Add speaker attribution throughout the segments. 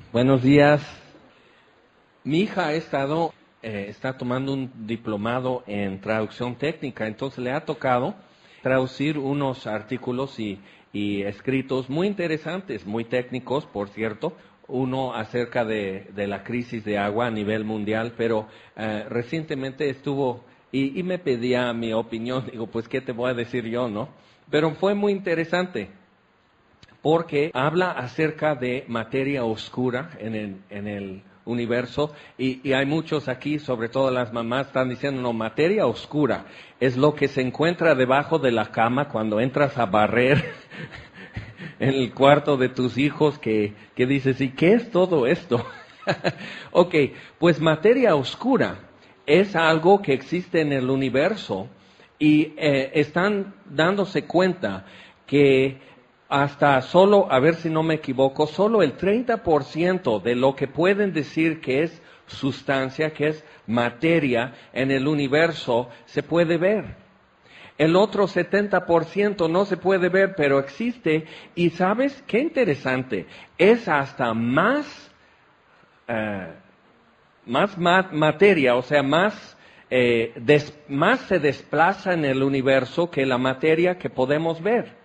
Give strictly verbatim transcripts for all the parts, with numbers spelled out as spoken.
Speaker 1: Buenos días. Mi hija ha estado, eh, está tomando un diplomado en traducción técnica, entonces le ha tocado traducir unos artículos y, y escritos muy interesantes, muy técnicos, por cierto. Uno acerca de, de la crisis de agua a nivel mundial, pero eh, recientemente estuvo y, y me pedía mi opinión. Digo, pues, ¿qué te voy a decir yo, no? Pero fue muy interesante, porque habla acerca de materia oscura en el, en el universo, y, y hay muchos aquí, sobre todo las mamás, están diciendo, no, materia oscura es lo que se encuentra debajo de la cama cuando entras a barrer en el cuarto de tus hijos, que, que dices, ¿y qué es todo esto? Ok, pues materia oscura es algo que existe en el universo, y eh, están dándose cuenta que hasta solo, a ver si no me equivoco, solo el treinta por ciento de lo que pueden decir que es sustancia, que es materia en el universo, se puede ver. El otro setenta por ciento no se puede ver, pero existe. Y ¿sabes qué interesante? Es hasta más, uh, más ma- materia, o sea, más, eh, des- más se desplaza en el universo que la materia que podemos ver.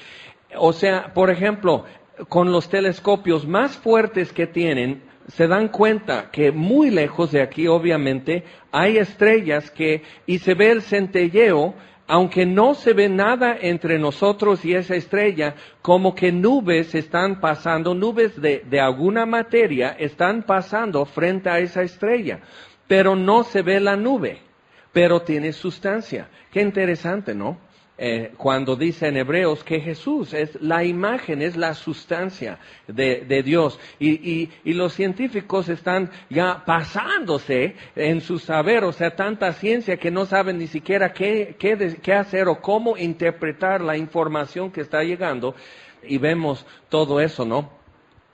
Speaker 1: O sea, por ejemplo, con los telescopios más fuertes que tienen, se dan cuenta que muy lejos de aquí, obviamente, hay estrellas que, y se ve el centelleo, aunque no se ve nada entre nosotros y esa estrella, como que nubes están pasando, nubes de, de alguna materia están pasando frente a esa estrella, pero no se ve la nube, pero tiene sustancia. Qué interesante, ¿no? Eh, cuando dice en Hebreos que Jesús es la imagen, es la sustancia de, de Dios. Y, y, y los científicos están ya pasándose en su saber, o sea, tanta ciencia que no saben ni siquiera qué, qué, de, qué hacer o cómo interpretar la información que está llegando. Y vemos todo eso, ¿no?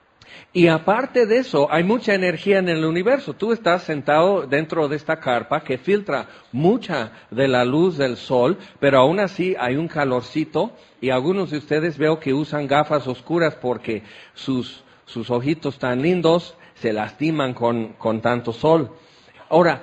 Speaker 1: Y aparte de eso, hay mucha energía en el universo. Tú estás sentado dentro de esta carpa que filtra mucha de la luz del sol, pero aún así hay un calorcito, y algunos de ustedes veo que usan gafas oscuras porque sus, sus ojitos tan lindos se lastiman con, con tanto sol. Ahora,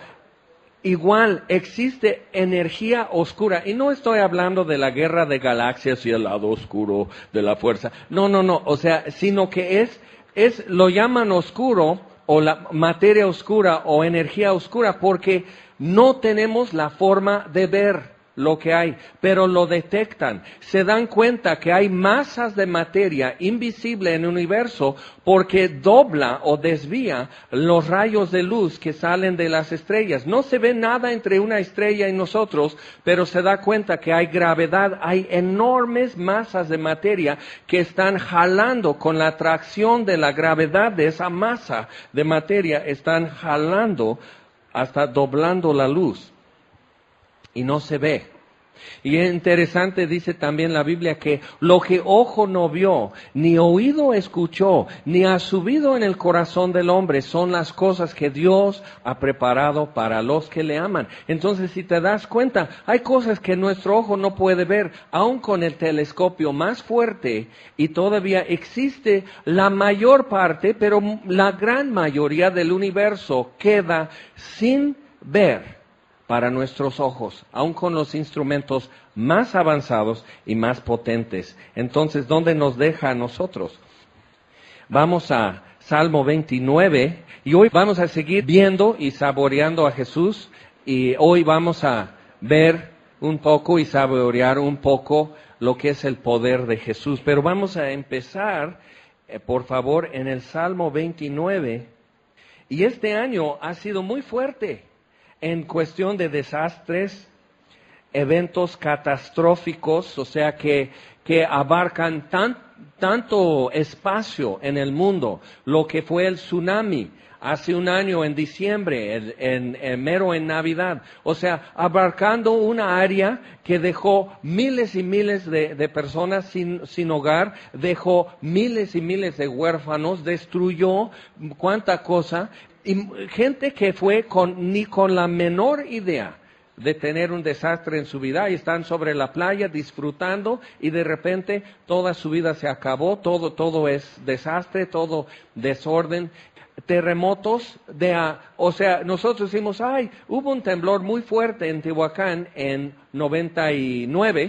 Speaker 1: igual existe energía oscura, y no estoy hablando de la guerra de galaxias y el lado oscuro de la fuerza. No, no, no, o sea, sino que es... Es, lo llaman oscuro, o la materia oscura, o energía oscura, porque no tenemos la forma de ver lo que hay, pero lo detectan. Se dan cuenta que hay masas de materia invisible en el universo porque dobla o desvía los rayos de luz que salen de las estrellas. No se ve nada entre una estrella y nosotros, pero se da cuenta que hay gravedad, hay enormes masas de materia que están jalando con la atracción de la gravedad de esa masa de materia, están jalando hasta doblando la luz. Y no se ve. Y es interesante, dice también la Biblia, que lo que ojo no vio, ni oído escuchó, ni ha subido en el corazón del hombre, son las cosas que Dios ha preparado para los que le aman. Entonces, si te das cuenta, hay cosas que nuestro ojo no puede ver, aun con el telescopio más fuerte, y todavía existe la mayor parte, pero la gran mayoría del universo queda sin ver para nuestros ojos, aun con los instrumentos más avanzados y más potentes. Entonces, ¿dónde nos deja a nosotros? Vamos a Salmo veintinueve, y hoy vamos a seguir viendo y saboreando a Jesús, y hoy vamos a ver un poco y saborear un poco lo que es el poder de Jesús. Pero vamos a empezar, eh, por favor, en el Salmo veintinueve, y este año ha sido muy fuerte en cuestión de desastres, eventos catastróficos, o sea que, que abarcan tan, tanto espacio en el mundo. Lo que fue el tsunami hace un año en diciembre, en, en, en mero en Navidad. O sea, abarcando una área que dejó miles y miles de, de personas sin, sin hogar, dejó miles y miles de huérfanos, destruyó cuánta cosa. Y gente que fue con, ni con la menor idea de tener un desastre en su vida y están sobre la playa disfrutando y de repente toda su vida se acabó, todo, todo es desastre, todo desorden. Terremotos, de, a, o sea, nosotros decimos, ay, hubo un temblor muy fuerte en Tehuacán en noventa y nueve,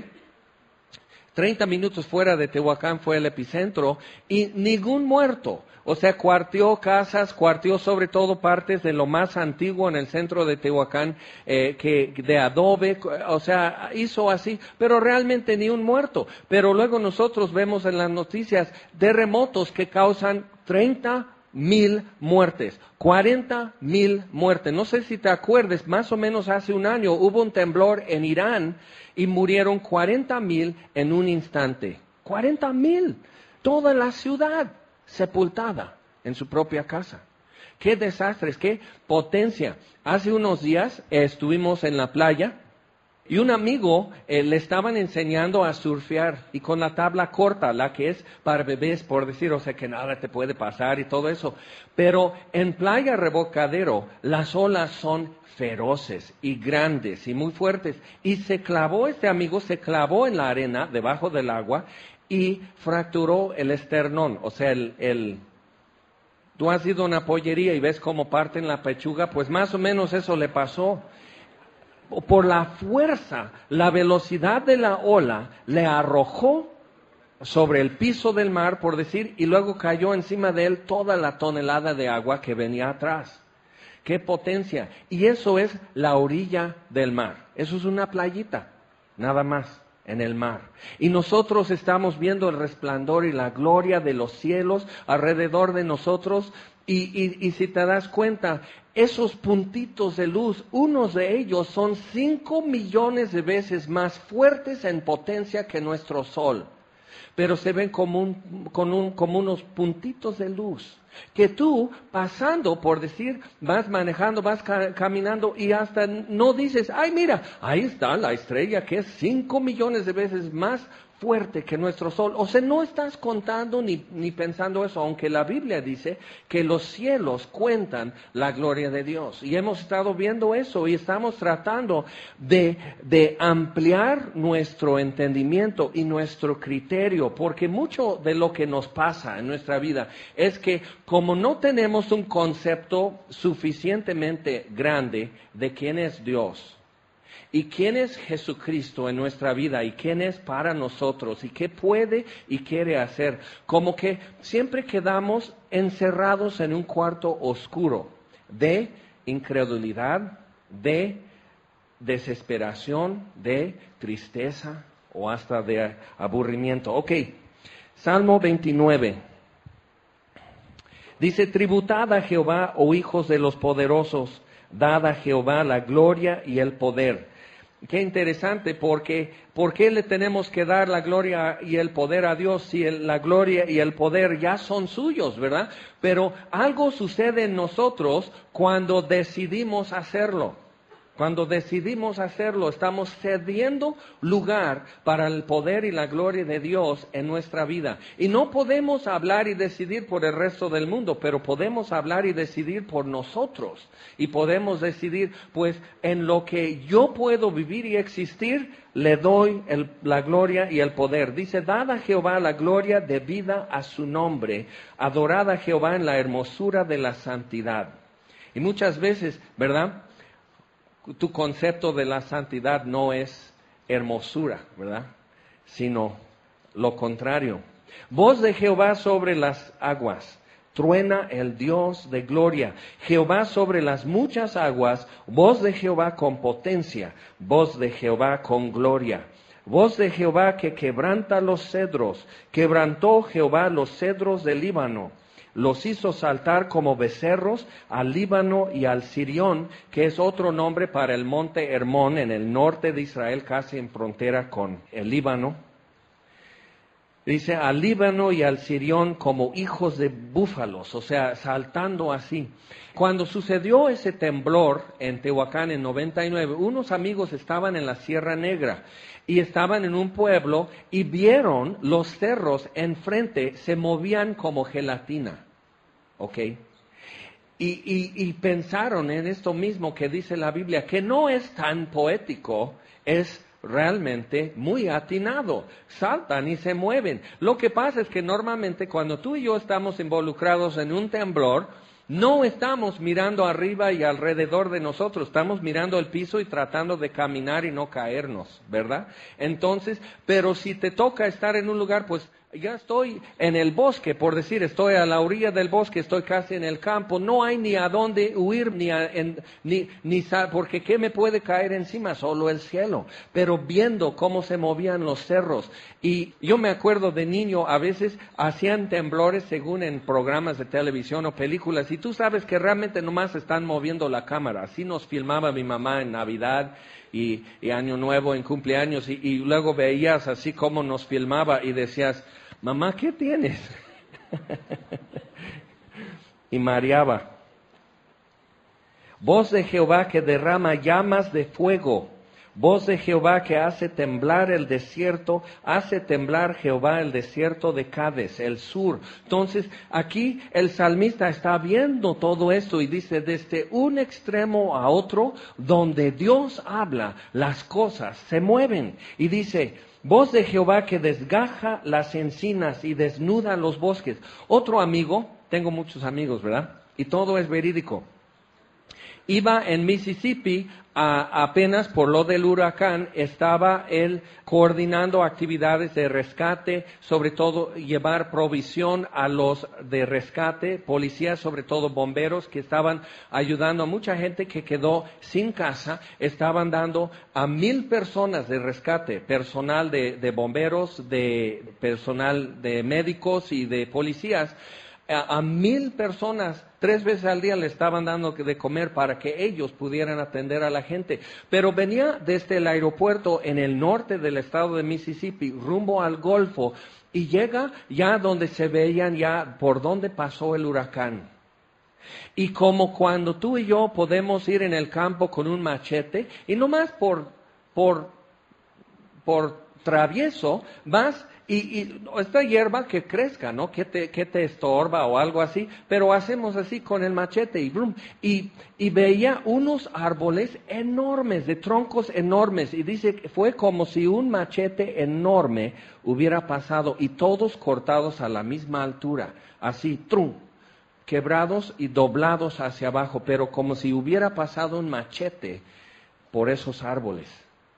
Speaker 1: treinta minutos fuera de Tehuacán fue el epicentro y ningún muerto. O sea, cuarteó casas, cuarteó sobre todo partes de lo más antiguo en el centro de Tehuacán, eh, que de adobe, o sea, hizo así, pero realmente ni un muerto. Pero luego nosotros vemos en las noticias terremotos que causan treinta mil muertes, cuarenta mil muertes. No sé si te acuerdas, más o menos hace un año hubo un temblor en Irán y murieron cuarenta mil en un instante. cuarenta mil, toda la ciudad sepultada en su propia casa. Qué desastres, qué potencia. Hace unos días eh, estuvimos en la playa y un amigo eh, le estaban enseñando a surfear y con la tabla corta, la que es para bebés, por decir, o sea que nada te puede pasar y todo eso. Pero en Playa Rebocadero las olas son feroces y grandes y muy fuertes. Y se clavó, este amigo se clavó en la arena debajo del agua y fracturó el esternón, o sea, el, el, tú has ido a una pollería y ves cómo parten la pechuga, pues más o menos eso le pasó. Por la fuerza, la velocidad de la ola le arrojó sobre el piso del mar, por decir, y luego cayó encima de él toda la tonelada de agua que venía atrás. ¡Qué potencia! Y eso es la orilla del mar, eso es una playita, nada más. En el mar. Y nosotros estamos viendo el resplandor y la gloria de los cielos alrededor de nosotros. Y, y, y si te das cuenta, esos puntitos de luz, unos de ellos son cinco millones de veces más fuertes en potencia que nuestro sol. Pero se ven como, un, con un, como unos puntitos de luz. Que tú, pasando, por decir, vas manejando, vas ca- caminando y hasta no dices, ay mira, ahí está la estrella que es cinco millones de veces más fuerte que nuestro sol. O sea, no estás contando ni, ni pensando eso, aunque la Biblia dice que los cielos cuentan la gloria de Dios. Y hemos estado viendo eso y estamos tratando de, de ampliar nuestro entendimiento y nuestro criterio, porque mucho de lo que nos pasa en nuestra vida es que como no tenemos un concepto suficientemente grande de quién es Dios, y quién es Jesucristo en nuestra vida y quién es para nosotros y qué puede y quiere hacer. Como que siempre quedamos encerrados en un cuarto oscuro de incredulidad, de desesperación, de tristeza o hasta de aburrimiento. Ok, Salmo veintinueve. Dice, tributad a Jehová, oh hijos de los poderosos, dad a Jehová la gloria y el poder. Qué interesante, porque ¿por qué le tenemos que dar la gloria y el poder a Dios si el, la gloria y el poder ya son suyos, verdad? Pero algo sucede en nosotros cuando decidimos hacerlo. Cuando decidimos hacerlo, estamos cediendo lugar para el poder y la gloria de Dios en nuestra vida. Y no podemos hablar y decidir por el resto del mundo, pero podemos hablar y decidir por nosotros. Y podemos decidir, pues, en lo que yo puedo vivir y existir, le doy el, la gloria y el poder. Dice, dad a Jehová la gloria debida a su nombre. Adorad a Jehová en la hermosura de la santidad. Y muchas veces, ¿verdad?, tu concepto de la santidad no es hermosura, ¿verdad?, sino lo contrario. Voz de Jehová sobre las aguas, truena el Dios de gloria. Jehová sobre las muchas aguas, voz de Jehová con potencia, voz de Jehová con gloria. Voz de Jehová que quebranta los cedros, quebrantó Jehová los cedros del Líbano. Los hizo saltar como becerros al Líbano y al Sirión, que es otro nombre para el monte Hermón en el norte de Israel, casi en frontera con el Líbano. Dice, al Líbano y al Sirión como hijos de búfalos, o sea, saltando así. Cuando sucedió ese temblor en Tehuacán en noventa y nueve, unos amigos estaban en la Sierra Negra y estaban en un pueblo y vieron los cerros enfrente, se movían como gelatina. ¿Ok? Y, y, y pensaron en esto mismo que dice la Biblia, que no es tan poético, es realmente muy atinado. Saltan y se mueven. Lo que pasa es que normalmente cuando tú y yo estamos involucrados en un temblor, no estamos mirando arriba y alrededor de nosotros, estamos mirando el piso y tratando de caminar y no caernos, ¿verdad? Entonces, pero si te toca estar en un lugar, pues ya estoy en el bosque, por decir, estoy a la orilla del bosque, estoy casi en el campo, no hay ni a dónde huir, ni, a, en, ni, ni porque ¿qué me puede caer encima? Solo el cielo. Pero viendo cómo se movían los cerros, y yo me acuerdo de niño, a veces hacían temblores según en programas de televisión o películas, y tú sabes que realmente nomás están moviendo la cámara. Así nos filmaba mi mamá en Navidad y, y Año Nuevo, en cumpleaños, y, y luego veías así como nos filmaba y decías, mamá, ¿qué tienes? Y mareaba. Voz de Jehová que derrama llamas de fuego. Voz de Jehová que hace temblar el desierto. Hace temblar Jehová el desierto de Cades, el sur. Entonces, aquí el salmista está viendo todo esto y dice, desde un extremo a otro, donde Dios habla, las cosas se mueven. Y dice, voz de Jehová que desgaja las encinas y desnuda los bosques. Otro amigo, tengo muchos amigos, ¿verdad? Y todo es verídico. Iba en Mississippi, a, apenas por lo del huracán, estaba él coordinando actividades de rescate, sobre todo llevar provisión a los de rescate, policías, sobre todo bomberos, que estaban ayudando a mucha gente que quedó sin casa. Estaban dando a mil personas de rescate, personal de, de bomberos, de personal de médicos y de policías. A, a mil personas, tres veces al día le estaban dando de comer para que ellos pudieran atender a la gente. Pero venía desde el aeropuerto en el norte del estado de Mississippi, rumbo al Golfo, y llega ya donde se veían ya por donde pasó el huracán. Y como cuando tú y yo podemos ir en el campo con un machete, y nomás por, por, por travieso, vas y, y esta hierba que crezca, ¿no? Que te, que te estorba o algo así, pero hacemos así con el machete y brum, y, y veía unos árboles enormes, de troncos enormes, y dice que fue como si un machete enorme hubiera pasado y todos cortados a la misma altura, así, trum, quebrados y doblados hacia abajo, pero como si hubiera pasado un machete por esos árboles.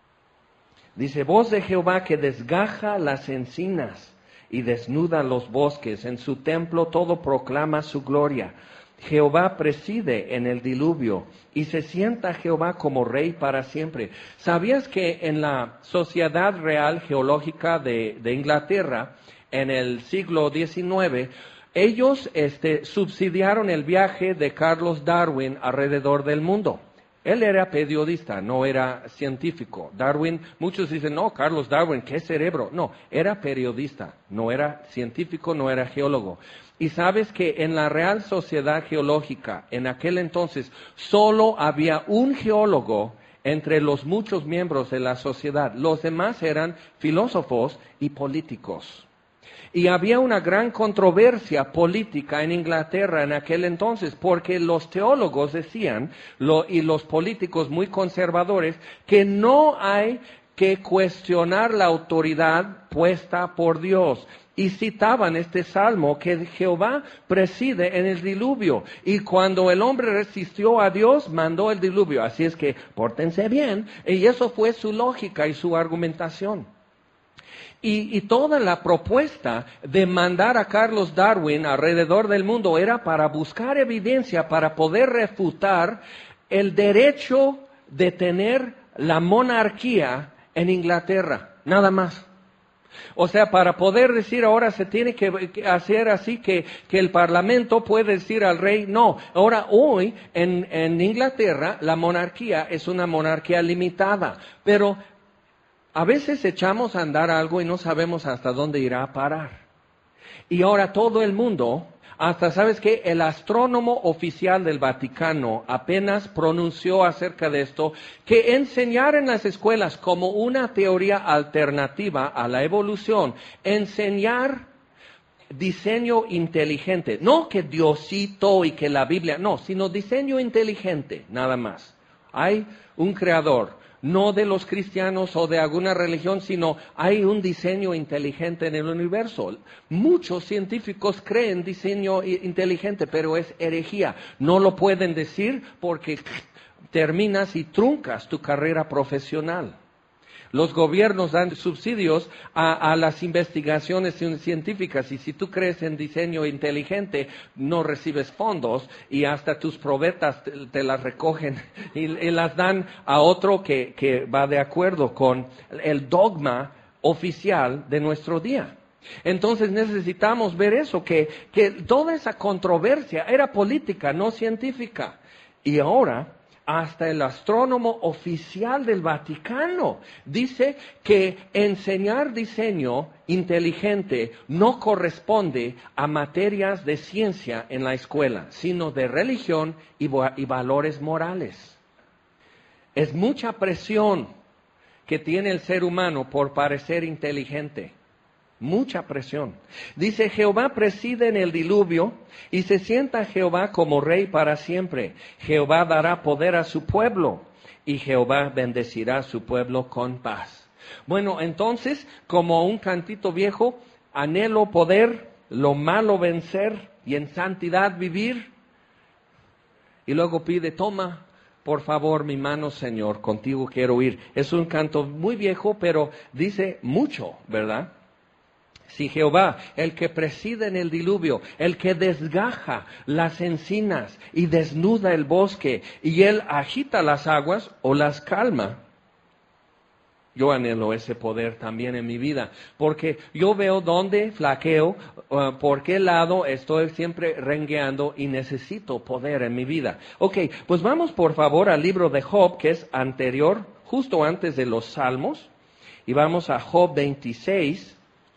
Speaker 1: Dice, voz de Jehová que desgaja las encinas y desnuda los bosques. En su templo todo proclama su gloria. Jehová preside en el diluvio y se sienta Jehová como rey para siempre. ¿Sabías que en la Sociedad Real Geológica de, de Inglaterra, en el siglo diecinueve, ellos este, subsidiaron el viaje de Carlos Darwin alrededor del mundo? Él era periodista, no era científico. Darwin, muchos dicen, no, Carlos Darwin, ¿qué cerebro? No, era periodista, no era científico, no era geólogo. Y sabes que en la Real Sociedad Geológica, en aquel entonces, solo había un geólogo entre los muchos miembros de la sociedad. Los demás eran filósofos y políticos. Y había una gran controversia política en Inglaterra en aquel entonces, porque los teólogos decían, lo, y los políticos muy conservadores, que no hay que cuestionar la autoridad puesta por Dios. Y citaban este salmo que Jehová preside en el diluvio. Y cuando el hombre resistió a Dios, mandó el diluvio. Así es que pórtense bien. Y eso fue su lógica y su argumentación. Y, y toda la propuesta de mandar a Carlos Darwin alrededor del mundo era para buscar evidencia, para poder refutar el derecho de tener la monarquía en Inglaterra, nada más. O sea, para poder decir ahora se tiene que hacer así que, que el Parlamento puede decir al rey, no, ahora hoy en, en Inglaterra la monarquía es una monarquía limitada, pero a veces echamos a andar algo y no sabemos hasta dónde irá a parar. Y ahora todo el mundo, hasta sabes que el astrónomo oficial del Vaticano apenas pronunció acerca de esto, que enseñar en las escuelas como una teoría alternativa a la evolución, enseñar diseño inteligente. No que Diosito y que la Biblia, no, sino diseño inteligente, nada más. Hay un creador, no de los cristianos o de alguna religión, sino hay un diseño inteligente en el universo. Muchos científicos creen diseño inteligente, pero es herejía. No lo pueden decir porque terminas y truncas tu carrera profesional. Los gobiernos dan subsidios a, a las investigaciones científicas y si tú crees en diseño inteligente no recibes fondos y hasta tus probetas te, te las recogen y, y las dan a otro que, que va de acuerdo con el dogma oficial de nuestro día. Entonces necesitamos ver eso, que, que toda esa controversia era política, no científica. Y ahora hasta el astrónomo oficial del Vaticano dice que enseñar diseño inteligente no corresponde a materias de ciencia en la escuela, sino de religión y, y valores morales. Es mucha presión que tiene el ser humano por parecer inteligente. Mucha presión. Dice, Jehová preside en el diluvio y se sienta Jehová como rey para siempre. Jehová dará poder a su pueblo y Jehová bendecirá a su pueblo con paz. Bueno, entonces, como un cantito viejo, anhelo poder, lo malo vencer y en santidad vivir. Y luego pide, toma, por favor, mi mano, Señor, contigo quiero ir. Es un canto muy viejo, pero dice mucho, ¿verdad? Si Jehová, el que preside en el diluvio, el que desgaja las encinas y desnuda el bosque, y él agita las aguas o las calma, yo anhelo ese poder también en mi vida, porque yo veo dónde flaqueo, uh, por qué lado estoy siempre rengueando y necesito poder en mi vida. Ok, pues vamos por favor al libro de Job, que es anterior, justo antes de los Salmos, y vamos a Job veintiséis.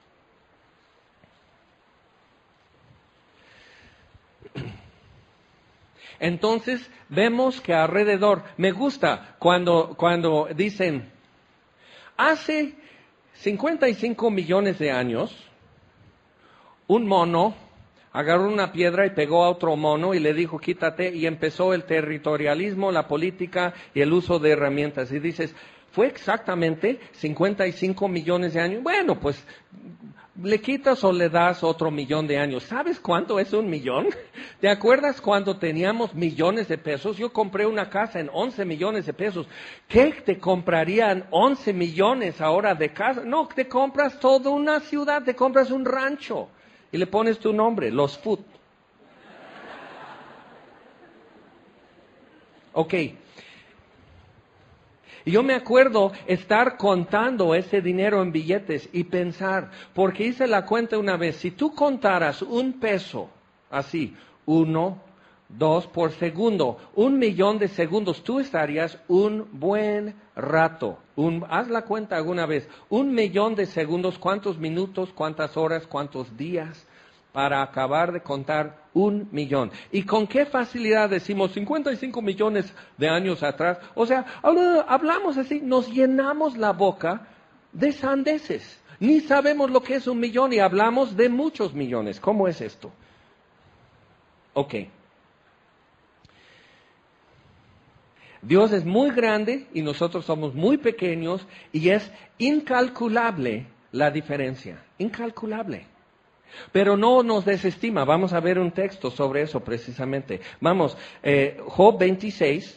Speaker 1: Entonces vemos que alrededor, me gusta cuando, cuando dicen, hace cincuenta y cinco millones de años, un mono agarró una piedra y pegó a otro mono y le dijo, quítate, y empezó el territorialismo, la política y el uso de herramientas. Y dices, ¿fue exactamente cincuenta y cinco millones de años? Bueno, pues le quitas o le das otro millón de años. ¿Sabes cuánto es un millón? ¿Te acuerdas cuando teníamos millones de pesos? Yo compré una casa en once millones de pesos. ¿Qué te comprarían once millones ahora de casa? No, te compras toda una ciudad, te compras un rancho y le pones tu nombre, Los Food. Ok. Y yo me acuerdo estar contando ese dinero en billetes y pensar, porque hice la cuenta una vez, si tú contaras un peso, así, uno, dos por segundo, un millón de segundos, tú estarías un buen rato. Un, haz la cuenta alguna vez, un millón de segundos, ¿cuántos minutos, cuántas horas, cuántos días? Para acabar de contar un millón. ¿Y con qué facilidad decimos cincuenta y cinco millones de años atrás? O sea, hablamos así, nos llenamos la boca de sandeces. Ni sabemos lo que es un millón y hablamos de muchos millones. ¿Cómo es esto? Ok. Dios es muy grande y nosotros somos muy pequeños y es incalculable la diferencia. Incalculable. Pero no nos desestima. Vamos a ver un texto sobre eso precisamente. Vamos, eh, Job veintiséis,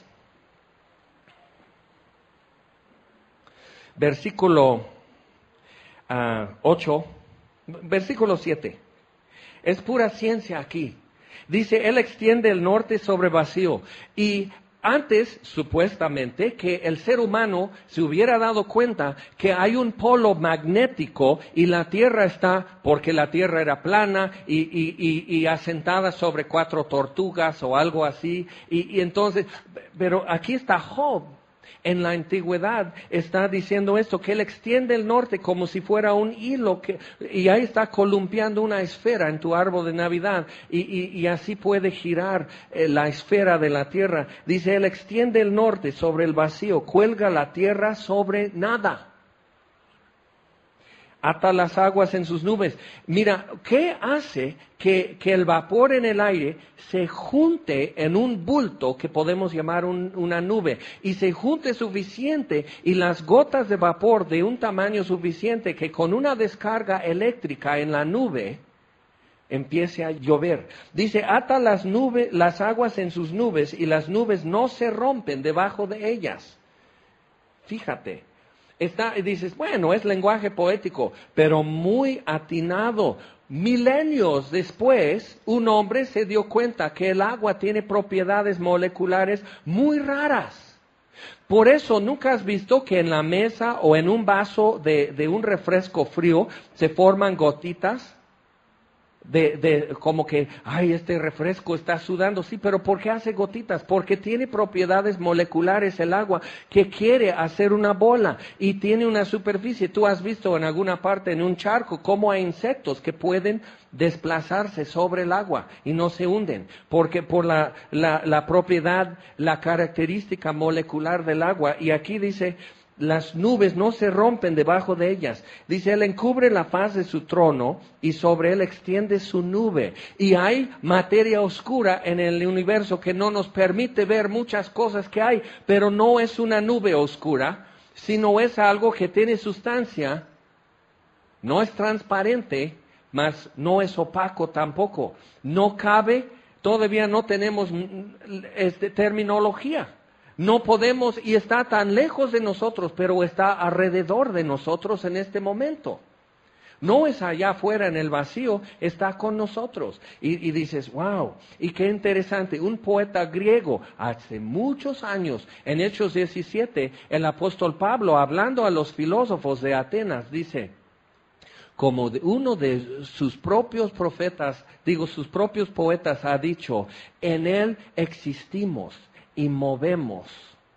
Speaker 1: versículo uh, ocho, versículo siete. Es pura ciencia aquí. Dice, Él extiende el norte sobre vacío. Y antes, supuestamente, que el ser humano se hubiera dado cuenta que hay un polo magnético y la Tierra está, porque la Tierra era plana y, y, y, y asentada sobre cuatro tortugas o algo así. Y, y entonces, pero aquí está Job. En la antigüedad está diciendo esto, que Él extiende el norte como si fuera un hilo, que, y ahí está columpiando una esfera en tu árbol de Navidad, y, y, y así puede girar eh, la esfera de la tierra. Dice, Él extiende el norte sobre el vacío, cuelga la tierra sobre nada. ata las aguas en sus nubes. Mira, ¿qué hace que, que el vapor en el aire se junte en un bulto que podemos llamar un, una nube? Y se junte suficiente y las gotas de vapor de un tamaño suficiente que con una descarga eléctrica en la nube empiece a llover. Dice, ata las nubes, las aguas en sus nubes y las nubes no se rompen debajo de ellas. Fíjate. Está, y dices, bueno, es lenguaje poético, pero muy atinado. Milenios después, un hombre se dio cuenta que el agua tiene propiedades moleculares muy raras. Por eso, ¿nunca has visto que en la mesa o en un vaso de, de un refresco frío se forman gotitas? De, de, como que, ay, este refresco está sudando. Sí, pero ¿por qué hace gotitas? Porque tiene propiedades moleculares el agua que quiere hacer una bola y tiene una superficie. Tú has visto en alguna parte en un charco cómo hay insectos que pueden desplazarse sobre el agua y no se hunden, porque por la, la, la propiedad, la característica molecular del agua. Y aquí dice, las nubes no se rompen debajo de ellas. Dice, Él encubre la faz de su trono y sobre Él extiende su nube. Y hay materia oscura en el universo que no nos permite ver muchas cosas que hay, pero no es una nube oscura, sino es algo que tiene sustancia. No es transparente, mas no es opaco tampoco. No cabe, todavía no tenemos este, terminología. No podemos, y está tan lejos de nosotros, pero está alrededor de nosotros en este momento. No es allá afuera en el vacío, está con nosotros. Y, y dices, wow, y qué interesante. Un poeta griego, hace muchos años, en Hechos diecisiete, el apóstol Pablo, hablando a los filósofos de Atenas, dice, como de uno de sus propios profetas, digo, sus propios poetas ha dicho, en Él existimos y movemos.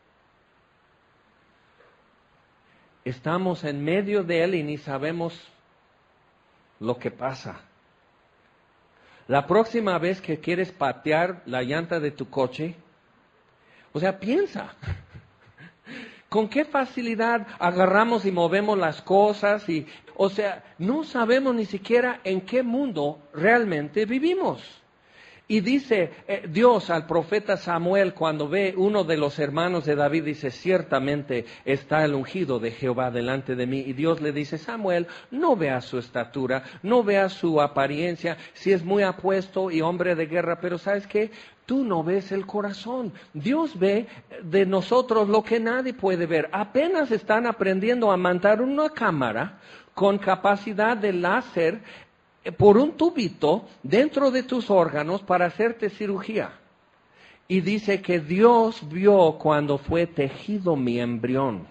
Speaker 1: Estamos en medio de Él y ni sabemos lo que pasa. La próxima vez que quieres patear la llanta de tu coche, o sea, piensa. ¿Con qué facilidad agarramos y movemos las cosas? Y, o sea, no sabemos ni siquiera en qué mundo realmente vivimos. Y dice eh, Dios al profeta Samuel cuando ve uno de los hermanos de David, dice, ciertamente está el ungido de Jehová delante de mí. Y Dios le dice, Samuel, no veas su estatura, no veas su apariencia, si es muy apuesto y hombre de guerra, pero ¿sabes qué? Tú no ves el corazón. Dios ve de nosotros lo que nadie puede ver. Apenas están aprendiendo a montar una cámara con capacidad de láser por un tubito dentro de tus órganos para hacerte cirugía. Y dice que Dios vio cuando fue tejido mi embrión.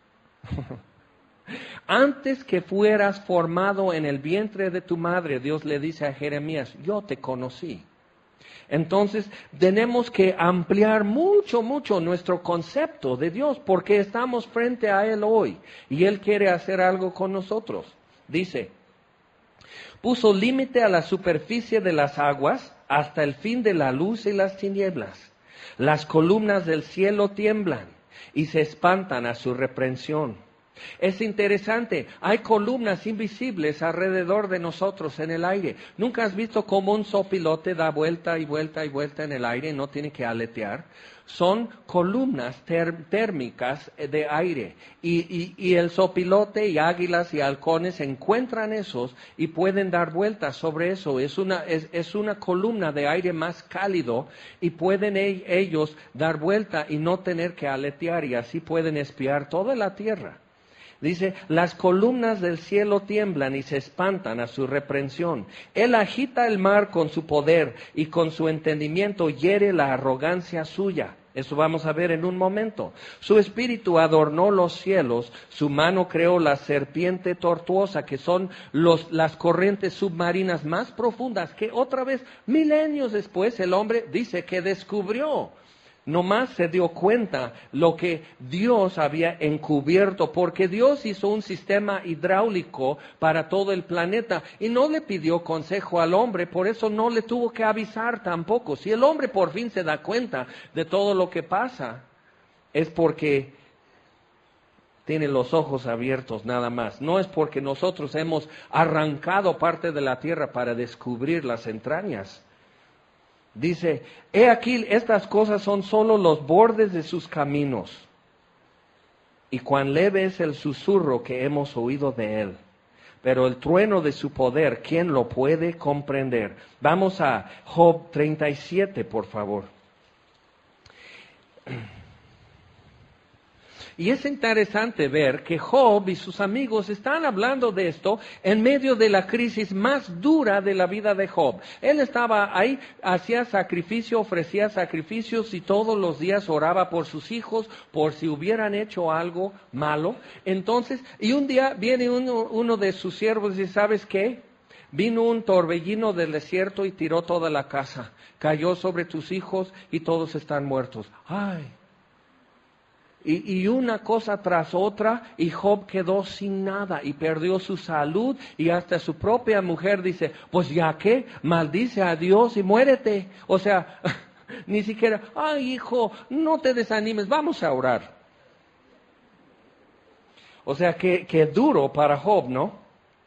Speaker 1: Antes que fueras formado en el vientre de tu madre, Dios le dice a Jeremías, yo te conocí. Entonces, tenemos que ampliar mucho, mucho nuestro concepto de Dios, porque estamos frente a Él hoy, y Él quiere hacer algo con nosotros. Dice, puso límite a la superficie de las aguas hasta el fin de la luz y las tinieblas. Las columnas del cielo tiemblan y se espantan a su reprensión. Es interesante, hay columnas invisibles alrededor de nosotros en el aire. ¿Nunca has visto cómo un sopilote da vuelta y vuelta y vuelta en el aire y no tiene que aletear? Son columnas ter- térmicas de aire y, y, y el sopilote y águilas y halcones encuentran esos y pueden dar vueltas sobre eso. Es una, es, es una columna de aire más cálido y pueden e- ellos dar vuelta y no tener que aletear y así pueden espiar toda la tierra. Dice, las columnas del cielo tiemblan y se espantan a su reprensión. Él agita el mar con su poder y con su entendimiento hiere la arrogancia suya. Eso vamos a ver en un momento. Su espíritu adornó los cielos, su mano creó la serpiente tortuosa, que son los, las corrientes submarinas más profundas, que otra vez, milenios después, el hombre dice que descubrió. Nomás se dio cuenta lo que Dios había encubierto, porque Dios hizo un sistema hidráulico para todo el planeta y no le pidió consejo al hombre, por eso no le tuvo que avisar tampoco. Si el hombre por fin se da cuenta de todo lo que pasa, es porque tiene los ojos abiertos nada más. No es porque nosotros hemos arrancado parte de la tierra para descubrir las entrañas. Dice, he aquí, estas cosas son solo los bordes de sus caminos, y cuán leve es el susurro que hemos oído de él. Pero el trueno de su poder, ¿quién lo puede comprender? Vamos a Job treinta y siete, por favor. Y es interesante ver que Job y sus amigos están hablando de esto en medio de la crisis más dura de la vida de Job. Él estaba ahí, hacía sacrificio, ofrecía sacrificios y todos los días oraba por sus hijos, por si hubieran hecho algo malo. Entonces, y un día viene uno, uno de sus siervos y dice, ¿sabes qué? Vino un torbellino del desierto y tiró toda la casa. Cayó sobre tus hijos y todos están muertos. ¡Ay! Y, y una cosa tras otra, y Job quedó sin nada, y perdió su salud, y hasta su propia mujer dice, pues ya que, maldice a Dios y muérete. O sea, ni siquiera, ay hijo, no te desanimes, vamos a orar. O sea, que, que duro para Job, ¿no?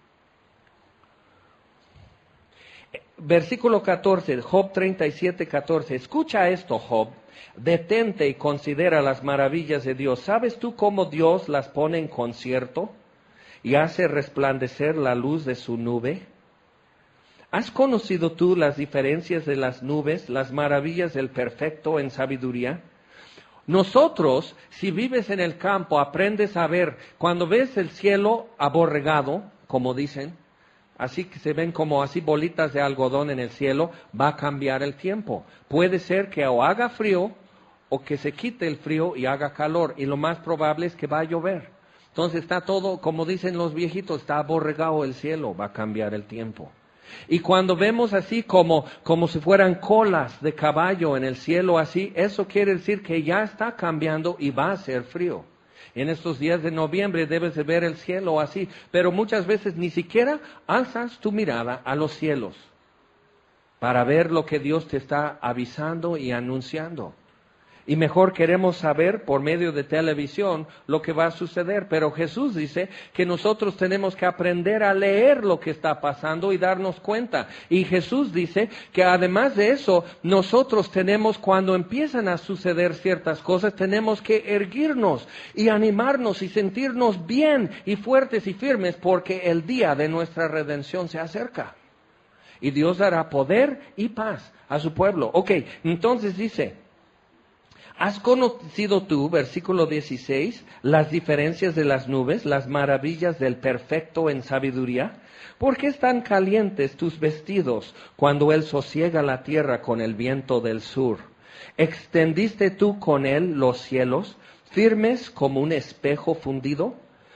Speaker 1: Versículo catorce, Job treinta y siete, catorce. Escucha esto, Job. Detente y considera las maravillas de Dios. ¿Sabes tú cómo Dios las pone en concierto y hace resplandecer la luz de su nube? ¿Has conocido tú las diferencias de las nubes, las maravillas del perfecto en sabiduría? Nosotros, si vives en el campo, aprendes a ver, cuando ves el cielo aborregado, como dicen, así que se ven como así bolitas de algodón en el cielo, va a cambiar el tiempo. Puede ser que o haga frío o que se quite el frío y haga calor, y lo más probable es que va a llover. Entonces está todo, como dicen los viejitos, está aborregado el cielo, va a cambiar el tiempo. Y cuando vemos así como, como si fueran colas de caballo en el cielo así, eso quiere decir que ya está cambiando y va a ser frío. En estos días de noviembre debes de ver el cielo así, pero muchas veces ni siquiera alzas tu mirada a los cielos para ver lo que Dios te está avisando y anunciando. Y mejor queremos saber por medio de televisión lo que va a suceder. Pero Jesús dice que nosotros tenemos que aprender a leer lo que está pasando y darnos cuenta. Y Jesús dice que además de eso, nosotros tenemos, cuando empiezan a suceder ciertas cosas, tenemos que erguirnos y animarnos y sentirnos bien y fuertes y firmes, porque el día de nuestra redención se acerca. Y Dios dará poder y paz a su pueblo. Ok, entonces dice, ¿has conocido tú, versículo dieciséis, las diferencias de las nubes, las maravillas del perfecto en sabiduría? ¿Por qué están calientes tus vestidos cuando Él sosiega la tierra con el viento del sur? ¿Extendiste tú con Él los cielos, firmes como un espejo fundido?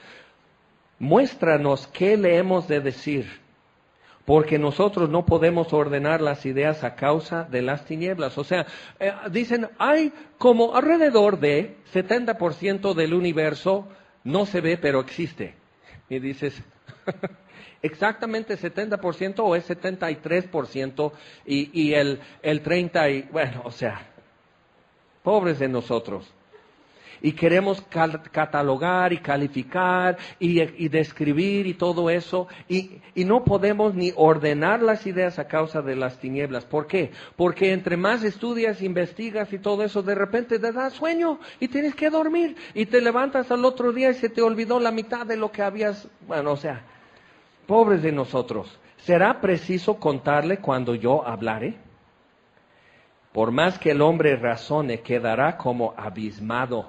Speaker 1: Muéstranos qué le hemos de decir, porque nosotros no podemos ordenar las ideas a causa de las tinieblas. O sea, eh, dicen, hay como alrededor de setenta por ciento del universo no se ve, pero existe. Y dices, exactamente setenta por ciento o es setenta y tres por ciento y, y el, el treinta por ciento, y, bueno, o sea, pobres de nosotros. Y queremos cal- catalogar y calificar y, y describir y todo eso. Y, y no podemos ni ordenar las ideas a causa de las tinieblas. ¿Por qué? Porque entre más estudias, investigas y todo eso, de repente te da sueño y tienes que dormir. Y te levantas al otro día y se te olvidó la mitad de lo que habías... Bueno, o sea, pobres de nosotros. ¿Será preciso contarle cuando yo hablare? Por más que el hombre razone, quedará como abismado.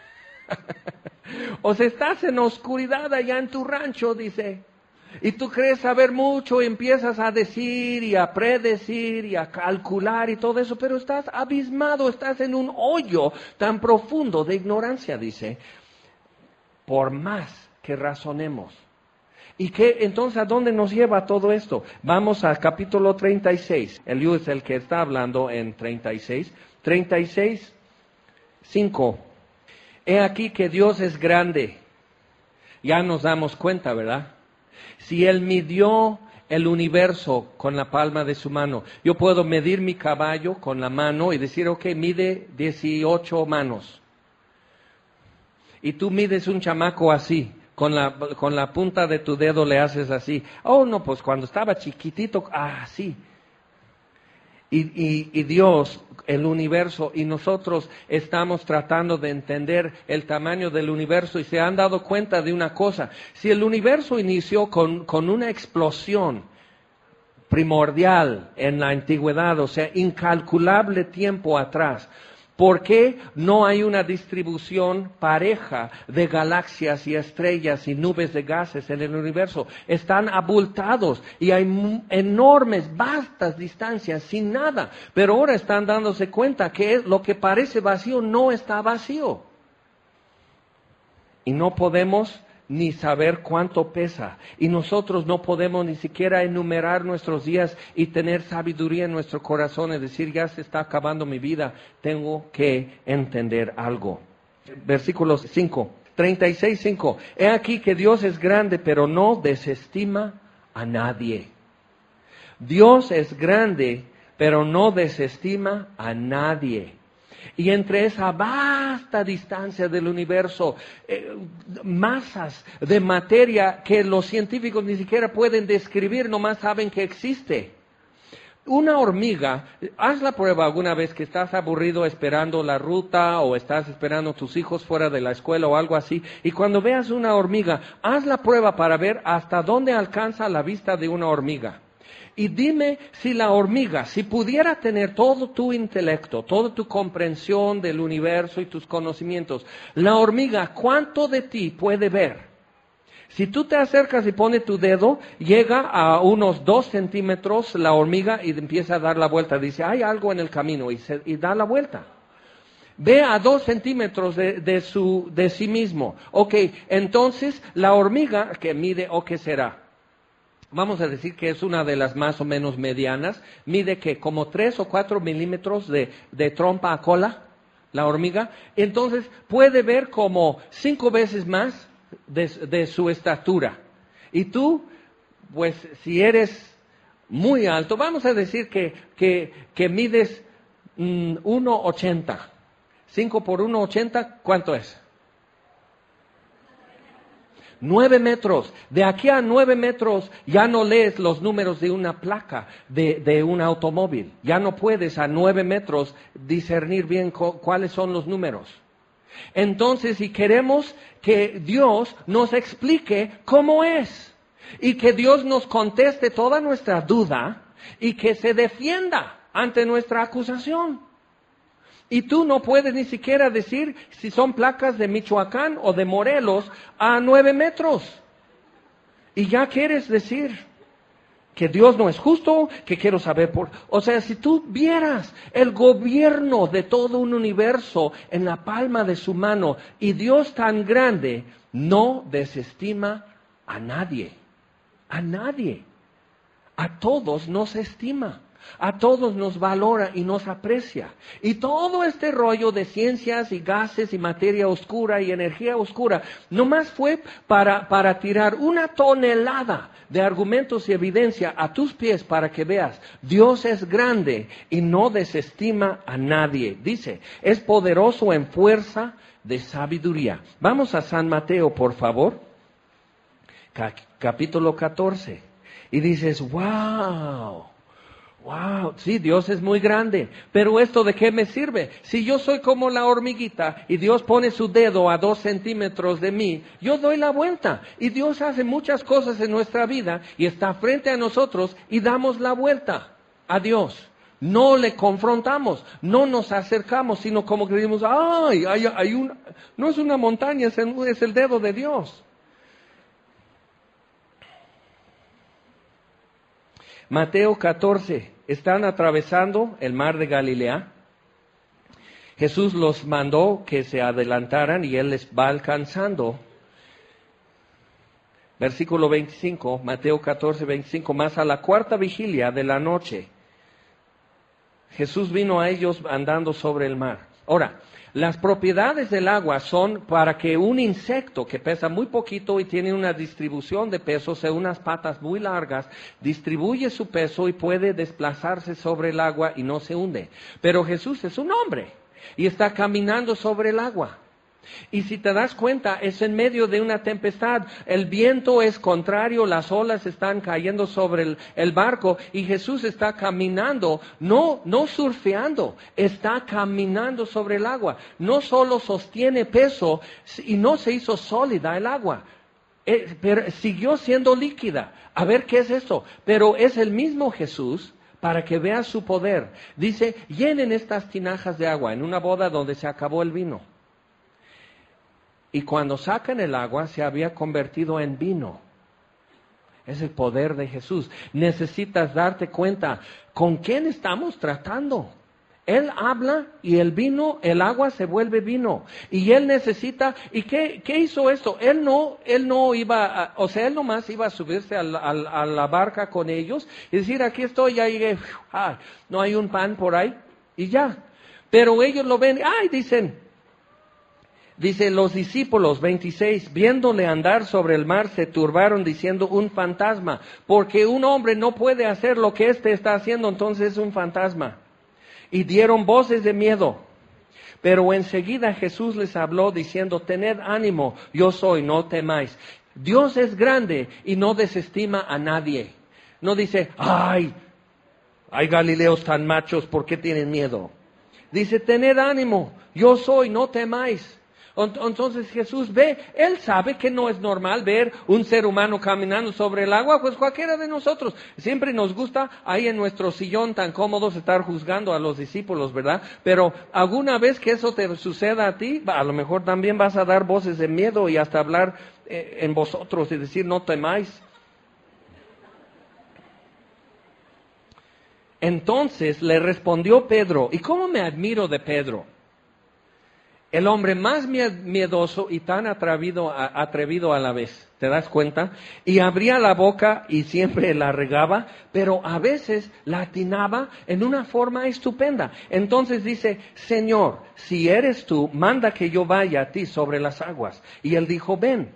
Speaker 1: O sea, estás en oscuridad allá en tu rancho, dice. Y tú crees saber mucho y empiezas a decir y a predecir y a calcular y todo eso, pero estás abismado, estás en un hoyo tan profundo de ignorancia, dice. Por más que razonemos. ¿Y qué, entonces, a dónde nos lleva todo esto? Vamos al capítulo treinta y seis. Eliú es el que está hablando en treinta y seis. treinta y seis, cinco. He aquí que Dios es grande. Ya nos damos cuenta, ¿verdad? Si Él midió el universo con la palma de su mano, yo puedo medir mi caballo con la mano y decir, ok, mide dieciocho manos. y tú mides un chamaco así, con la, con la punta de tu dedo le haces así. Oh, no, pues cuando estaba chiquitito, así. Y, y, y Dios, el universo, y nosotros estamos tratando de entender el tamaño del universo y se han dado cuenta de una cosa. Si el universo inició con, con una explosión primordial en la antigüedad, o sea, incalculable tiempo atrás, ¿por qué no hay una distribución pareja de galaxias y estrellas y nubes de gases en el universo? Están abultados y hay enormes, vastas distancias sin nada. Pero ahora están dándose cuenta que lo que parece vacío no está vacío. Y no podemos ni saber cuánto pesa. Y nosotros no podemos ni siquiera enumerar nuestros días y tener sabiduría en nuestro corazón, es decir, ya se está acabando mi vida, tengo que entender algo. Versículo cinco, treinta y seis, cinco. He aquí que Dios es grande, pero no desestima a nadie. Dios es grande, pero no desestima a nadie. Y entre esa vasta distancia del universo, eh, masas de materia que los científicos ni siquiera pueden describir, nomás saben que existe. Una hormiga, haz la prueba alguna vez que estás aburrido esperando la ruta o estás esperando a tus hijos fuera de la escuela o algo así, y cuando veas una hormiga, haz la prueba para ver hasta dónde alcanza la vista de una hormiga. Y dime si la hormiga, si pudiera tener todo tu intelecto, toda tu comprensión del universo y tus conocimientos, la hormiga, ¿cuánto de ti puede ver? Si tú te acercas y pones tu dedo, llega a unos dos centímetros la hormiga y empieza a dar la vuelta. Dice, hay algo en el camino y, se, y da la vuelta. Ve a dos centímetros de, de, su, de sí mismo. Ok, entonces la hormiga que mide, ¿o qué será? Vamos a decir que es una de las más o menos medianas, mide que como tres o cuatro milímetros de, de trompa a cola, la hormiga, entonces puede ver como cinco veces más de, de su estatura. Y tú, pues si eres muy alto, vamos a decir que, que, que mides mmm, uno ochenta, cinco por uno ochenta, ¿cuánto es? Nueve metros. De aquí a nueve metros ya no lees los números de una placa de, de un automóvil. Ya no puedes a nueve metros discernir bien cu- cuáles son los números. Entonces, si queremos que Dios nos explique cómo es y que Dios nos conteste toda nuestra duda y que se defienda ante nuestra acusación. Y tú no puedes ni siquiera decir si son placas de Michoacán o de Morelos a nueve metros. Y ya quieres decir que Dios no es justo, que quiero saber por... O sea, si tú vieras el gobierno de todo un universo en la palma de su mano y Dios tan grande, no desestima a nadie. A nadie. A todos nos estima. A todos nos valora y nos aprecia. Y todo este rollo de ciencias y gases y materia oscura y energía oscura, nomás fue para, para tirar una tonelada de argumentos y evidencia a tus pies para que veas, Dios es grande y no desestima a nadie. Dice, es poderoso en fuerza de sabiduría. Vamos a San Mateo, por favor, capítulo catorce. Y dices, wow. Wow, sí, Dios es muy grande, pero ¿esto de qué me sirve? Si yo soy como la hormiguita y Dios pone su dedo a dos centímetros de mí, yo doy la vuelta. Y Dios hace muchas cosas en nuestra vida y está frente a nosotros y damos la vuelta a Dios. No le confrontamos, no nos acercamos, sino como que decimos, ay, hay, hay una, no es una montaña, es el, es el dedo de Dios. Mateo catorce, están atravesando el mar de Galilea. Jesús los mandó que se adelantaran y Él les va alcanzando. Versículo veinticinco, Mateo catorce, veinticinco, más a la cuarta vigilia de la noche, Jesús vino a ellos andando sobre el mar. Ahora, las propiedades del agua son para que un insecto que pesa muy poquito y tiene una distribución de peso, o sea, unas patas muy largas, distribuye su peso y puede desplazarse sobre el agua y no se hunde. Pero Jesús es un hombre y está caminando sobre el agua. Y si te das cuenta, es en medio de una tempestad. El viento es contrario, las olas están cayendo sobre el, el barco y Jesús está caminando, no, no surfeando, está caminando sobre el agua. No solo sostiene peso y no se hizo sólida el agua, eh, pero siguió siendo líquida. A ver, ¿qué es esto? Pero es el mismo Jesús. Para que veas su poder. Dice, llenen estas tinajas de agua en una boda donde se acabó el vino. Y cuando sacan el agua, se había convertido en vino. Es el poder de Jesús. Necesitas darte cuenta, ¿con quién estamos tratando? Él habla y el vino, el agua se vuelve vino. Y Él necesita, ¿y qué, qué hizo esto? Él no, Él no iba, a, o sea, Él nomás iba a subirse a la, a, a la barca con ellos y decir, aquí estoy, ya llegué, ay, no hay un pan por ahí, y ya. Pero ellos lo ven, ay, dicen, dice, los discípulos, veintiséis, viéndole andar sobre el mar, se turbaron diciendo un fantasma, porque un hombre no puede hacer lo que éste está haciendo, entonces es un fantasma. Y dieron voces de miedo. Pero enseguida Jesús les habló diciendo, tened ánimo, yo soy, no temáis. Dios es grande y no desestima a nadie. No dice, ay, hay Galileos tan machos, ¿por qué tienen miedo? Dice, tened ánimo, yo soy, no temáis. Entonces Jesús ve, Él sabe que no es normal ver un ser humano caminando sobre el agua, pues cualquiera de nosotros. Siempre nos gusta ahí en nuestro sillón tan cómodos estar juzgando a los discípulos, ¿verdad? Pero alguna vez que eso te suceda a ti, a lo mejor también vas a dar voces de miedo y hasta hablar eh, en vosotros y decir no temáis. Entonces le respondió Pedro, ¿y cómo me admiro de Pedro? El hombre más miedoso y tan atrevido a, atrevido a la vez, ¿te das cuenta? Y abría la boca y siempre la regaba, pero a veces la atinaba en una forma estupenda. Entonces dice, Señor, si eres tú, manda que yo vaya a ti sobre las aguas. Y él dijo, ven.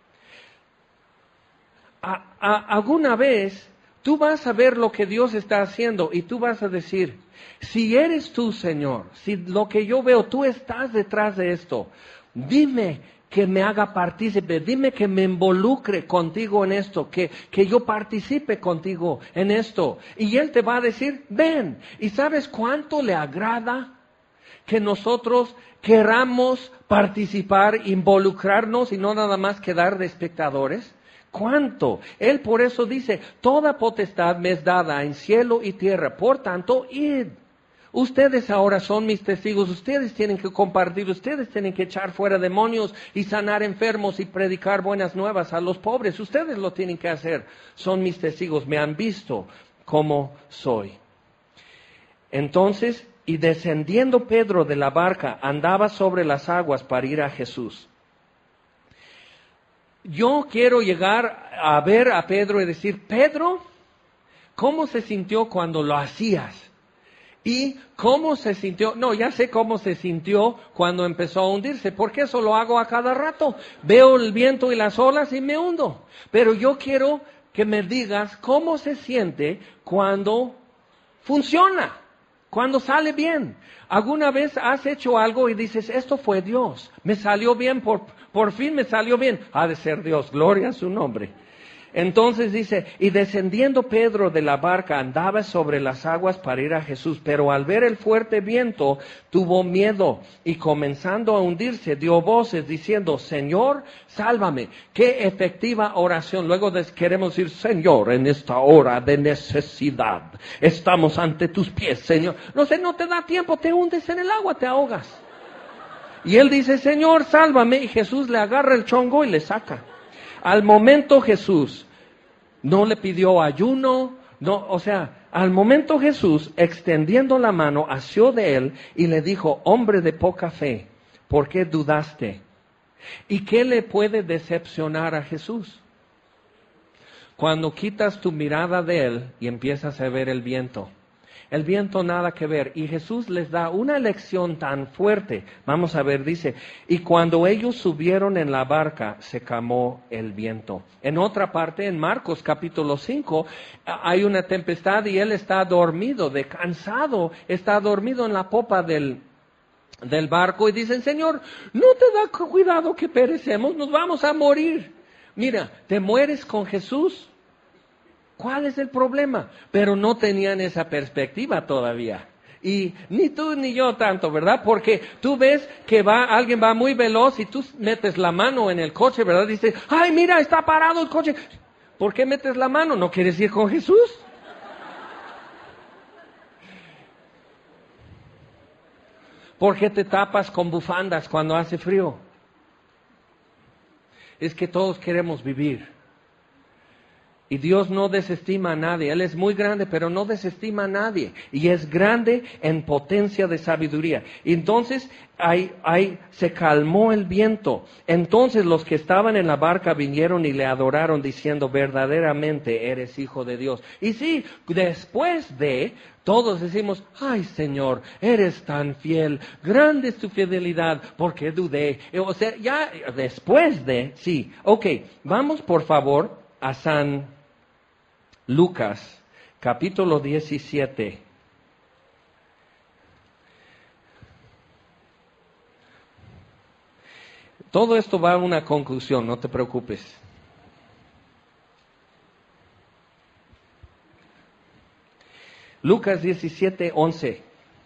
Speaker 1: A, a, alguna vez tú vas a ver lo que Dios está haciendo y tú vas a decir, si eres tú, Señor, si lo que yo veo, tú estás detrás de esto, dime que me haga partícipe, dime que me involucre contigo en esto, que, que yo participe contigo en esto. Y Él te va a decir, ven. ¿Y sabes cuánto le agrada que nosotros queramos participar, involucrarnos y no nada más quedar de espectadores? ¿Cuánto? Él por eso dice, toda potestad me es dada en cielo y tierra, por tanto, id. Ustedes ahora son mis testigos, ustedes tienen que compartir, ustedes tienen que echar fuera demonios y sanar enfermos y predicar buenas nuevas a los pobres, ustedes lo tienen que hacer, son mis testigos, me han visto como soy. Entonces, y descendiendo Pedro de la barca, andaba sobre las aguas para ir a Jesús. Yo quiero llegar a ver a Pedro y decir, Pedro, ¿cómo se sintió cuando lo hacías? ¿Y cómo se sintió? No, ya sé cómo se sintió cuando empezó a hundirse, porque eso lo hago a cada rato. Veo el viento y las olas y me hundo. Pero yo quiero que me digas cómo se siente cuando funciona, cuando sale bien. ¿Alguna vez has hecho algo y dices, esto fue Dios, me salió bien, por, por fin me salió bien? Ha de ser Dios, gloria a su nombre. Entonces dice, y descendiendo Pedro de la barca andaba sobre las aguas para ir a Jesús, pero al ver el fuerte viento tuvo miedo y comenzando a hundirse dio voces diciendo, Señor, sálvame. Qué efectiva oración. Luego queremos decir, Señor, en esta hora de necesidad estamos ante tus pies, Señor. No sé, no te da tiempo, te hundes en el agua, te ahogas. Y él dice, Señor, sálvame, y Jesús le agarra el chongo y le saca. Al momento Jesús no le pidió ayuno, no, o sea, al momento Jesús, extendiendo la mano, asió de él y le dijo, hombre de poca fe, ¿por qué dudaste? ¿Y qué le puede decepcionar a Jesús? Cuando quitas tu mirada de él y empiezas a ver el viento. El viento nada que ver. Y Jesús les da una lección tan fuerte. Vamos a ver, dice, y cuando ellos subieron en la barca, se calmó el viento. En otra parte, en Marcos capítulo cinco, hay una tempestad y él está dormido, de cansado, está dormido en la popa del, del barco y dicen, Señor, ¿no te da cuidado que perecemos? Nos vamos a morir. Mira, ¿te mueres con Jesús? ¿Cuál es el problema? Pero no tenían esa perspectiva todavía. Y ni tú ni yo tanto, ¿verdad? Porque tú ves que va, alguien va muy veloz y tú metes la mano en el coche, ¿verdad? Dices, ay, mira, está parado el coche. ¿Por qué metes la mano? ¿No quieres ir con Jesús? ¿Por qué te tapas con bufandas cuando hace frío? Es que todos queremos vivir. Y Dios no desestima a nadie. Él es muy grande, pero no desestima a nadie. Y es grande en potencia de sabiduría. Entonces, ahí, ahí se calmó el viento. Entonces los que estaban en la barca vinieron y le adoraron diciendo, verdaderamente eres hijo de Dios. Y sí, después de, todos decimos, ay Señor, eres tan fiel. Grande es tu fidelidad, porque dudé. O sea, ya después de, sí. Ok, vamos por favor a San Lucas, capítulo diecisiete. Todo esto va a una conclusión, no te preocupes. Lucas diecisiete, once.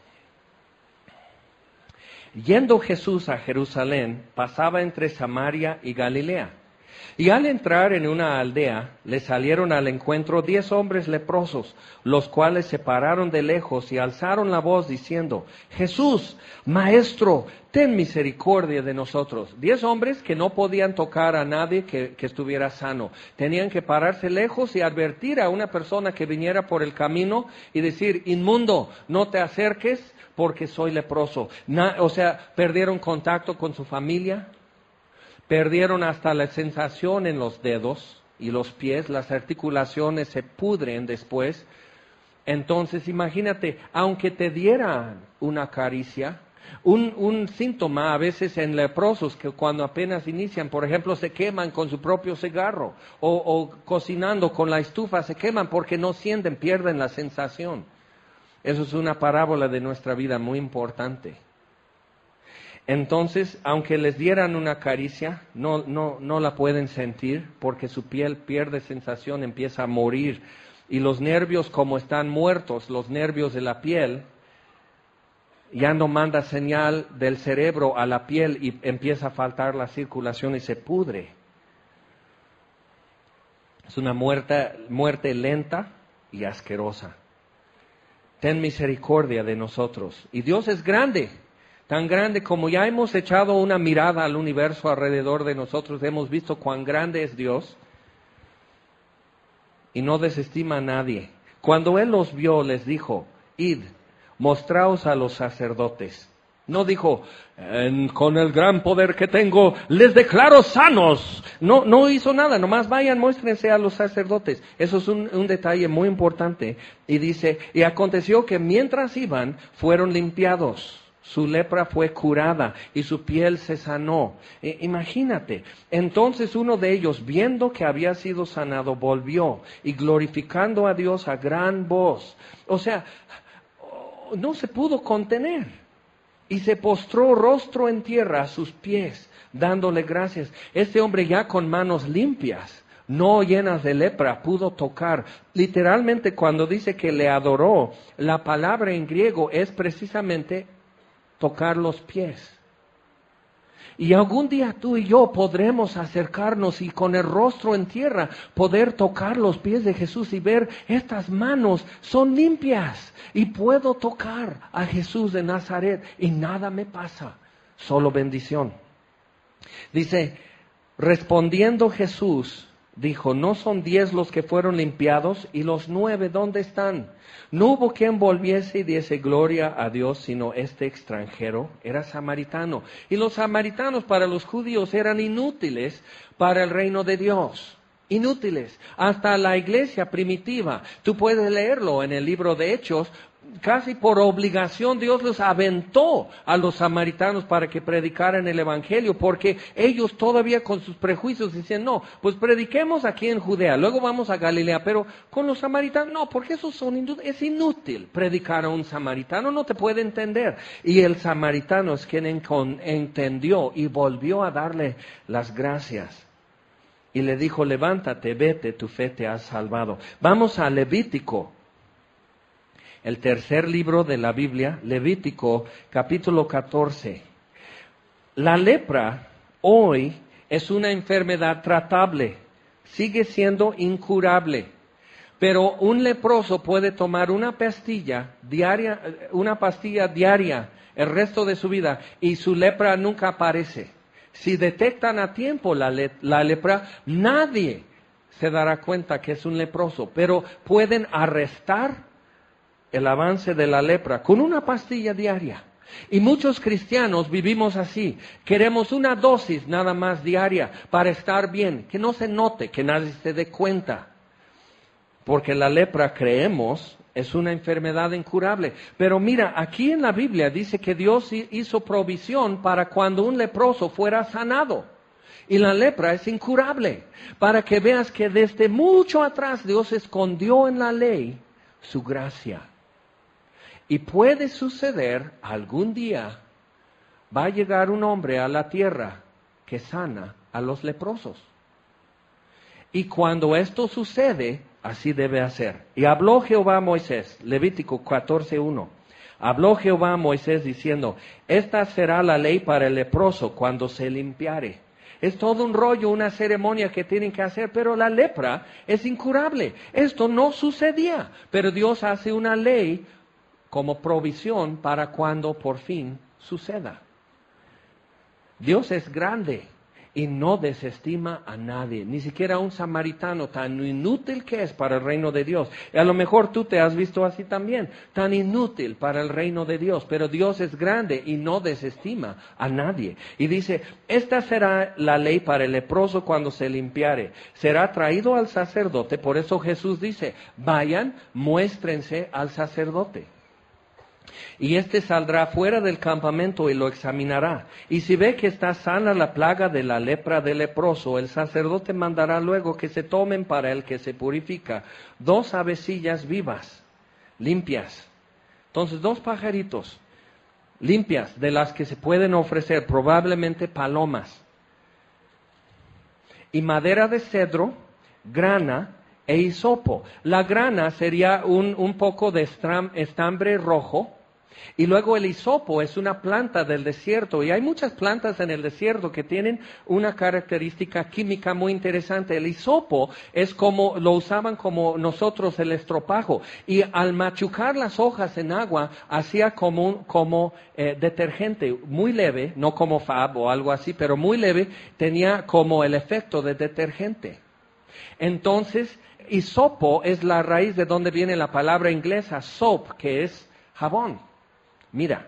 Speaker 1: Yendo Jesús a Jerusalén, pasaba entre Samaria y Galilea. Y al entrar en una aldea, le salieron al encuentro diez hombres leprosos, los cuales se pararon de lejos y alzaron la voz diciendo, Jesús, Maestro, ten misericordia de nosotros. Diez hombres que no podían tocar a nadie que, que estuviera sano. Tenían que pararse lejos y advertir a una persona que viniera por el camino y decir, inmundo, no te acerques porque soy leproso. Na, o sea, perdieron contacto con su familia. Perdieron hasta la sensación en los dedos y los pies, las articulaciones se pudren después. Entonces, imagínate, aunque te dieran una caricia, un, un síntoma a veces en leprosos que cuando apenas inician, por ejemplo, se queman con su propio cigarro o, o cocinando con la estufa, se queman porque no sienten, pierden la sensación. Eso es una parábola de nuestra vida muy importante. Entonces, aunque les dieran una caricia, no, no, no la pueden sentir porque su piel pierde sensación, empieza a morir. Y los nervios, como están muertos, los nervios de la piel, ya no manda señal del cerebro a la piel y empieza a faltar la circulación y se pudre. Es una muerte, muerte lenta y asquerosa. Ten misericordia de nosotros. Y Dios es grande. Tan grande como ya hemos echado una mirada al universo alrededor de nosotros, hemos visto cuán grande es Dios y no desestima a nadie. Cuando Él los vio, les dijo, id, mostraos a los sacerdotes. No dijo, con el gran poder que tengo, les declaro sanos. No, no hizo nada, nomás vayan, muéstrense a los sacerdotes. Eso es un, un detalle muy importante. Y dice, y aconteció que mientras iban, fueron limpiados. Su lepra fue curada y su piel se sanó. E, imagínate, entonces uno de ellos, viendo que había sido sanado, volvió y glorificando a Dios a gran voz. O sea, no se pudo contener y se postró rostro en tierra a sus pies, dándole gracias. Este hombre ya con manos limpias, no llenas de lepra, pudo tocar. Literalmente cuando dice que le adoró, la palabra en griego es precisamente tocar los pies. Y algún día tú y yo podremos acercarnos y con el rostro en tierra poder tocar los pies de Jesús y ver estas manos son limpias y puedo tocar a Jesús de Nazaret y nada me pasa, solo bendición. Dice, respondiendo Jesús, dijo, ¿no son diez los que fueron limpiados? ¿Y los nueve dónde están? No hubo quien volviese y diese gloria a Dios, sino este extranjero era samaritano. Y los samaritanos para los judíos eran inútiles para el reino de Dios. inútiles. Hasta la iglesia primitiva, tú puedes leerlo en el libro de Hechos, casi por obligación Dios los aventó a los samaritanos para que predicaran el evangelio, porque ellos todavía con sus prejuicios decían, no, pues prediquemos aquí en Judea, luego vamos a Galilea, pero con los samaritanos, no, porque esos son inútiles, es inútil predicar a un samaritano, no te puede entender. Y el samaritano es quien entendió y volvió a darle las gracias. Y le dijo, levántate, vete, tu fe te ha salvado. Vamos a Levítico, el tercer libro de la Biblia, Levítico, capítulo catorce. La lepra hoy es una enfermedad tratable, sigue siendo incurable, pero un leproso puede tomar una pastilla diaria, una pastilla diaria el resto de su vida y su lepra nunca aparece. Si detectan a tiempo la, le- la lepra, nadie se dará cuenta que es un leproso, pero pueden arrestar el avance de la lepra con una pastilla diaria. Y muchos cristianos vivimos así, queremos una dosis nada más diaria para estar bien, que no se note, que nadie se dé cuenta. Porque la lepra, creemos, es una enfermedad incurable. Pero mira, aquí en la Biblia dice que Dios hizo provisión para cuando un leproso fuera sanado. Y la lepra es incurable. Para que veas que desde mucho atrás Dios escondió en la ley su gracia. Y puede suceder algún día, va a llegar un hombre a la tierra que sana a los leprosos. Y cuando esto sucede, así debe hacer. Y habló Jehová a Moisés, Levítico catorce uno. Habló Jehová a Moisés diciendo, esta será la ley para el leproso cuando se limpiare. Es todo un rollo, una ceremonia que tienen que hacer, pero la lepra es incurable. Esto no sucedía, pero Dios hace una ley como provisión para cuando por fin suceda. Dios es grande y no desestima a nadie, ni siquiera a un samaritano, tan inútil que es para el reino de Dios. Y a lo mejor tú te has visto así también, tan inútil para el reino de Dios, pero Dios es grande y no desestima a nadie. Y dice, esta será la ley para el leproso cuando se limpiare, será traído al sacerdote. Por eso Jesús dice, vayan, muéstrense al sacerdote. Y éste saldrá fuera del campamento y lo examinará. Y si ve que está sana la plaga de la lepra del leproso, el sacerdote mandará luego que se tomen para el que se purifica dos avecillas vivas, limpias. Entonces, dos pajaritos limpias, de las que se pueden ofrecer, probablemente palomas. Y madera de cedro, grana e hisopo. La grana sería un, un poco de estram, estambre rojo. Y luego el hisopo es una planta del desierto, y hay muchas plantas en el desierto que tienen una característica química muy interesante. El hisopo es como, lo usaban como nosotros el estropajo, y al machucar las hojas en agua, hacía como, un, como eh, detergente, muy leve, no como Fab o algo así, pero muy leve, tenía como el efecto de detergente. Entonces, hisopo es la raíz de donde viene la palabra inglesa soap, que es jabón. Mira,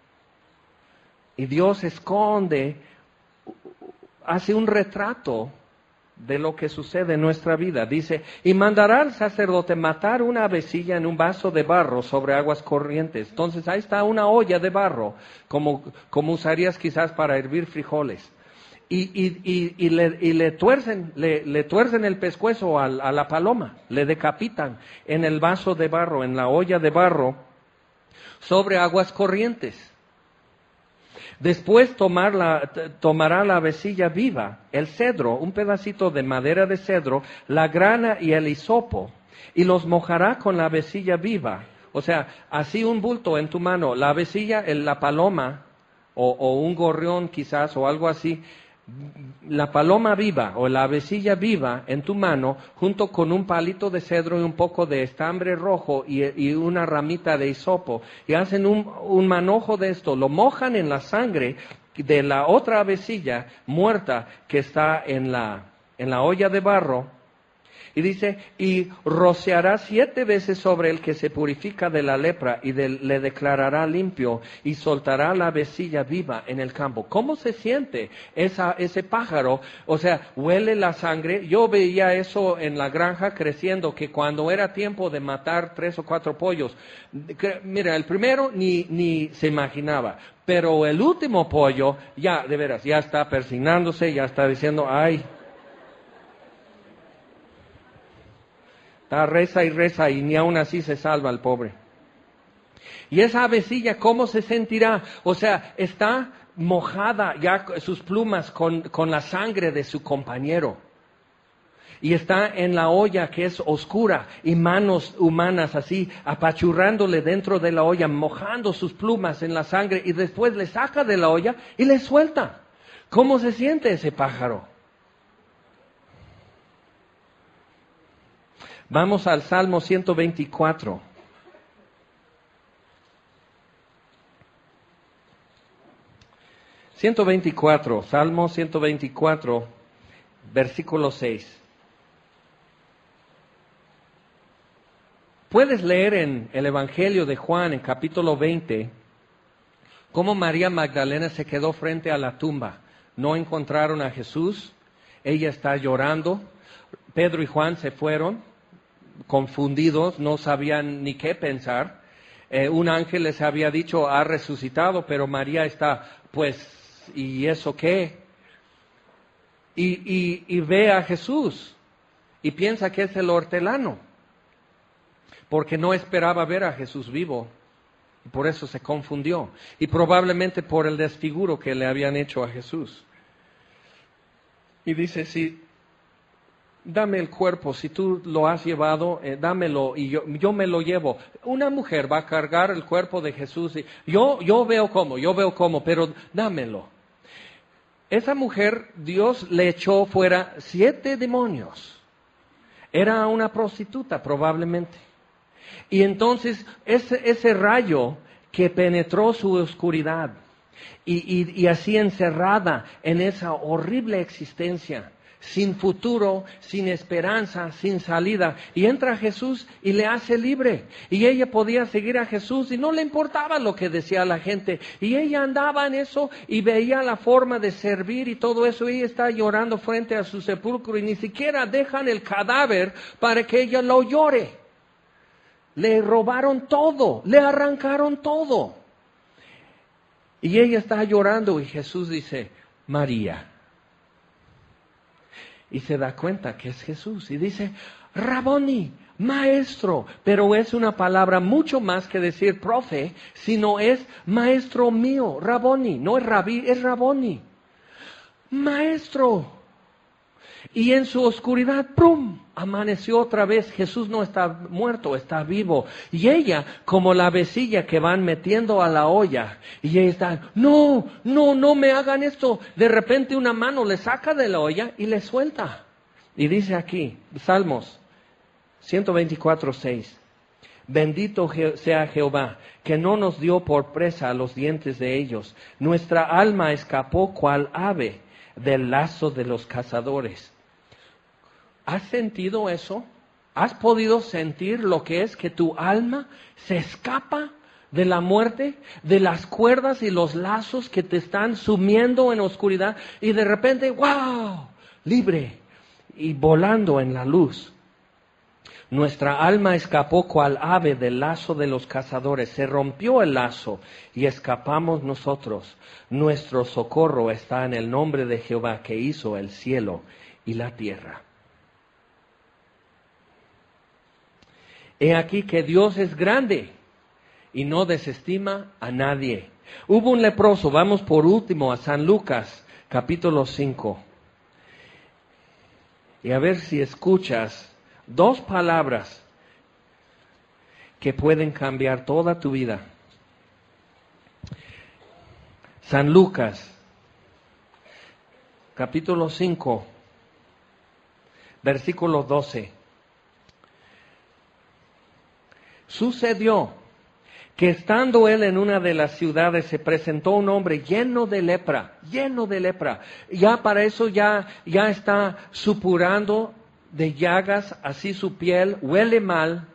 Speaker 1: y Dios esconde, hace un retrato de lo que sucede en nuestra vida. Dice, y mandará al sacerdote matar una avecilla en un vaso de barro sobre aguas corrientes. Entonces ahí está una olla de barro, como, como usarías quizás para hervir frijoles. Y, y, y, y, le, y le tuercen, le, le tuercen el pescuezo a, a la paloma, le decapitan en el vaso de barro, en la olla de barro, sobre aguas corrientes. Después tomar la, tomará la avecilla viva, el cedro, un pedacito de madera de cedro, la grana y el hisopo, y los mojará con la avecilla viva. O sea, así un bulto en tu mano, la avecilla, la paloma, o, o un gorrión quizás, o algo así, la paloma viva o la avecilla viva en tu mano, junto con un palito de cedro y un poco de estambre rojo y, y una ramita de hisopo, y hacen un, un manojo de esto, lo mojan en la sangre de la otra avecilla muerta que está en la, en la olla de barro, Y dice, y rociará siete veces sobre el que se purifica de la lepra y de, le declarará limpio y soltará la avecilla viva en el campo. ¿Cómo se siente esa, ese pájaro? O sea, huele la sangre. Yo veía eso en la granja creciendo, que cuando era tiempo de matar tres o cuatro pollos, que, mira, el primero ni, ni se imaginaba, pero el último pollo, ya, de veras, ya está persignándose, ya está diciendo, ay, reza y reza y ni aún así se salva el pobre. Y esa avecilla, ¿cómo se sentirá? O sea, está mojada ya sus plumas con, con la sangre de su compañero. Y está en la olla que es oscura y manos humanas así apachurrándole dentro de la olla, mojando sus plumas en la sangre y después le saca de la olla y le suelta. ¿Cómo se siente ese pájaro? Vamos al Salmo ciento veinticuatro. ciento veinticuatro, Salmo ciento veinticuatro, versículo seis. Puedes leer en el Evangelio de Juan, en capítulo veinte, cómo María Magdalena se quedó frente a la tumba. No encontraron a Jesús, ella está llorando. Pedro y Juan se fueron confundidos, no sabían ni qué pensar. Eh, un ángel les había dicho, ha resucitado, pero María está, pues, ¿y eso qué? Y, y, y ve a Jesús y piensa que es el hortelano, porque no esperaba ver a Jesús vivo, y por eso se confundió, y probablemente por el desfiguro que le habían hecho a Jesús. Y dice, sí, dame el cuerpo, si tú lo has llevado, eh, dámelo y yo, yo me lo llevo. Una mujer va a cargar el cuerpo de Jesús y yo, yo veo cómo, yo veo cómo, pero dámelo. Esa mujer, Dios le echó fuera siete demonios. Era una prostituta probablemente. Y entonces ese, ese rayo que penetró su oscuridad y, y, y así encerrada en esa horrible existencia, sin futuro, sin esperanza, sin salida. Y entra Jesús y le hace libre. Y ella podía seguir a Jesús y no le importaba lo que decía la gente. Y ella andaba en eso y veía la forma de servir y todo eso. Y ella está llorando frente a su sepulcro y ni siquiera dejan el cadáver para que ella lo llore. Le robaron todo, le arrancaron todo. Y ella está llorando y Jesús dice, María. Y se da cuenta que es Jesús. Y dice, Raboni, maestro. Pero es una palabra mucho más que decir profe, sino es maestro mío, Raboni. No es rabí, es Raboni. Maestro. Y en su oscuridad, ¡prum!, amaneció otra vez. Jesús no está muerto, está vivo. Y ella, como la avecilla que van metiendo a la olla, y ella está, no, no, no me hagan esto. De repente una mano le saca de la olla y le suelta. Y dice aquí, Salmos ciento veinticuatro, seis. Bendito sea Jehová, que no nos dio por presa a los dientes de ellos. Nuestra alma escapó cual ave del lazo de los cazadores. ¿Has sentido eso? ¿Has podido sentir lo que es que tu alma se escapa de la muerte, de las cuerdas y los lazos que te están sumiendo en oscuridad y de repente, ¡wow!, libre y volando en la luz? Nuestra alma escapó cual ave del lazo de los cazadores. Se rompió el lazo y escapamos nosotros. Nuestro socorro está en el nombre de Jehová que hizo el cielo y la tierra. He aquí que Dios es grande y no desestima a nadie. Hubo un leproso, vamos por último a San Lucas, capítulo cinco. Y a ver si escuchas dos palabras que pueden cambiar toda tu vida. San Lucas, capítulo cinco, versículo doce. Sucedió que estando él en una de las ciudades se presentó un hombre lleno de lepra, lleno de lepra. Ya para eso ya, ya está supurando de llagas, así su piel huele mal.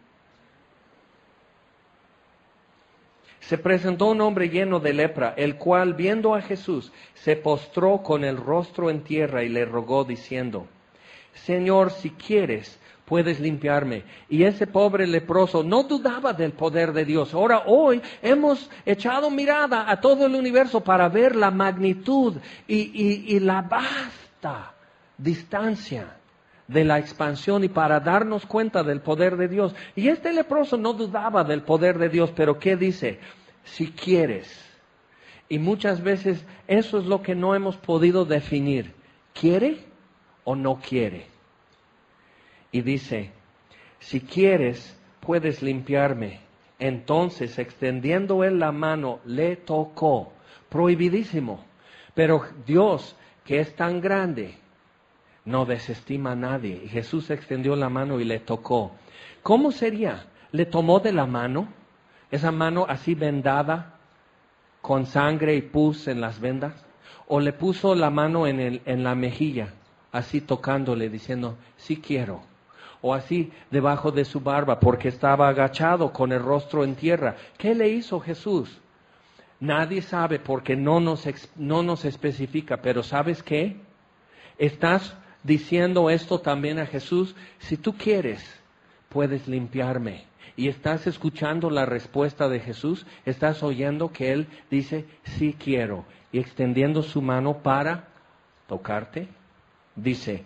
Speaker 1: Se presentó un hombre lleno de lepra, el cual, viendo a Jesús, se postró con el rostro en tierra y le rogó diciendo: Señor, si quieres, puedes limpiarme. Y ese pobre leproso no dudaba del poder de Dios. Ahora, hoy hemos echado mirada a todo el universo para ver la magnitud y, y, y la vasta distancia de la expansión y para darnos cuenta del poder de Dios. Y este leproso no dudaba del poder de Dios, pero ¿qué dice? Si quieres. Y muchas veces eso es lo que no hemos podido definir. ¿Quiere o no quiere? Y dice, si quieres, puedes limpiarme. Entonces, extendiendo él la mano, le tocó. Prohibidísimo. Pero Dios, que es tan grande, no desestima a nadie. Y Jesús extendió la mano y le tocó. ¿Cómo sería? ¿Le tomó de la mano? Esa mano así vendada, con sangre y pus en las vendas. ¿O le puso la mano en, el, en la mejilla, así tocándole, diciendo, sí quiero? O así debajo de su barba, porque estaba agachado con el rostro en tierra. ¿Qué le hizo Jesús? Nadie sabe porque no nos, no nos especifica. Pero ¿sabes qué? Estás diciendo esto también a Jesús: si tú quieres, puedes limpiarme. Y estás escuchando la respuesta de Jesús. Estás oyendo que Él dice, sí quiero. Y extendiendo su mano para tocarte, dice,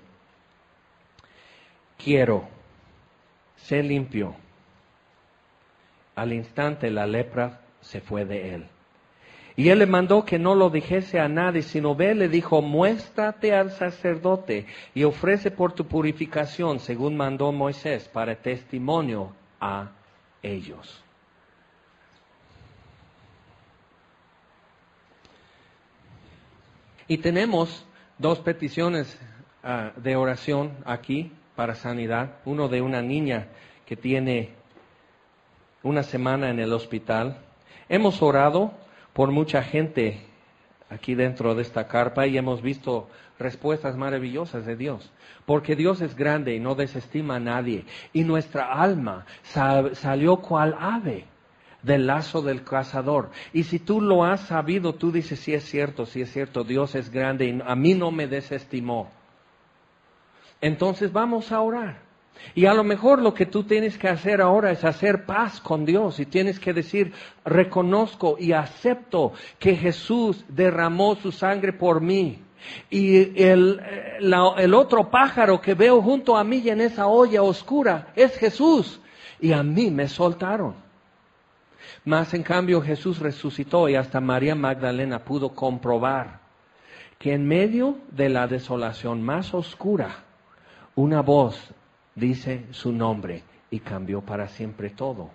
Speaker 1: quiero, sé limpio. Al instante la lepra se fue de él. Y él le mandó que no lo dijese a nadie, sino ve, le dijo, muéstrate al sacerdote y ofrece por tu purificación, según mandó Moisés, para testimonio a ellos. Y tenemos dos peticiones uh, de oración aquí para sanidad. Uno de una niña que tiene una semana en el hospital. Hemos orado por mucha gente aquí dentro de esta carpa y hemos visto respuestas maravillosas de Dios. Porque Dios es grande y no desestima a nadie. Y nuestra alma sal, salió cual ave del lazo del cazador. Y si tú lo has sabido, tú dices, sí es cierto, sí es cierto, Dios es grande y a mí no me desestimó. Entonces vamos a orar. Y a lo mejor lo que tú tienes que hacer ahora es hacer paz con Dios y tienes que decir, reconozco y acepto que Jesús derramó su sangre por mí. Y el, la, el otro pájaro que veo junto a mí y en esa olla oscura es Jesús. Y a mí me soltaron. Mas en cambio Jesús resucitó y hasta María Magdalena pudo comprobar que en medio de la desolación más oscura, una voz dice su nombre y cambió para siempre todo.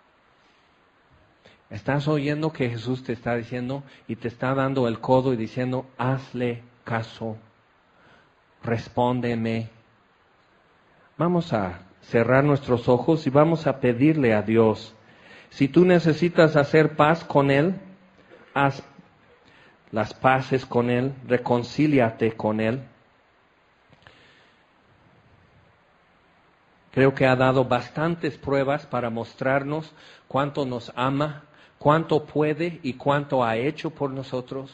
Speaker 1: Estás oyendo que Jesús te está diciendo y te está dando el codo y diciendo, hazle caso, respóndeme. Vamos a cerrar nuestros ojos y vamos a pedirle a Dios. Si tú necesitas hacer paz con Él, haz las paces con Él, reconcíliate con Él. Creo que ha dado bastantes pruebas para mostrarnos cuánto nos ama, cuánto puede y cuánto ha hecho por nosotros.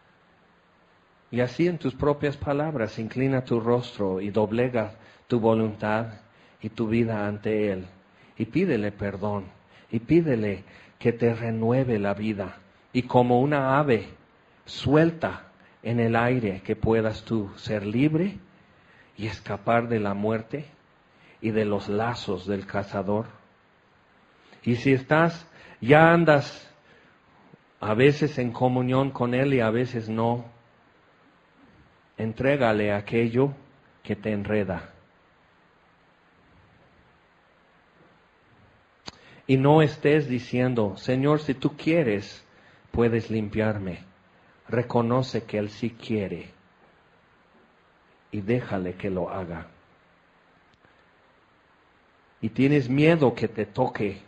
Speaker 1: Y así en tus propias palabras, inclina tu rostro y doblega tu voluntad y tu vida ante Él. Y pídele perdón y pídele que te renueve la vida. Y como una ave suelta en el aire, que puedas tú ser libre y escapar de la muerte y de los lazos del cazador. Y si estás, ya andas a veces en comunión con Él y a veces no, entrégale aquello que te enreda. Y no estés diciendo, Señor, si tú quieres, puedes limpiarme. Reconoce que Él sí quiere y déjale que lo haga. Y tienes miedo que te toque,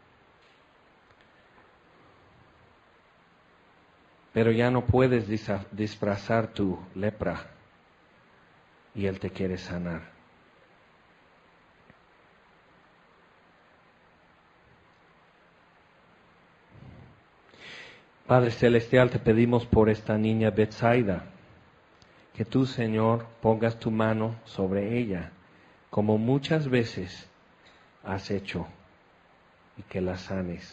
Speaker 1: pero ya no puedes disfrazar tu lepra y Él te quiere sanar. Padre Celestial, te pedimos por esta niña Betsaida, que tú, Señor, pongas tu mano sobre ella, como muchas veces has hecho, y que la sanes.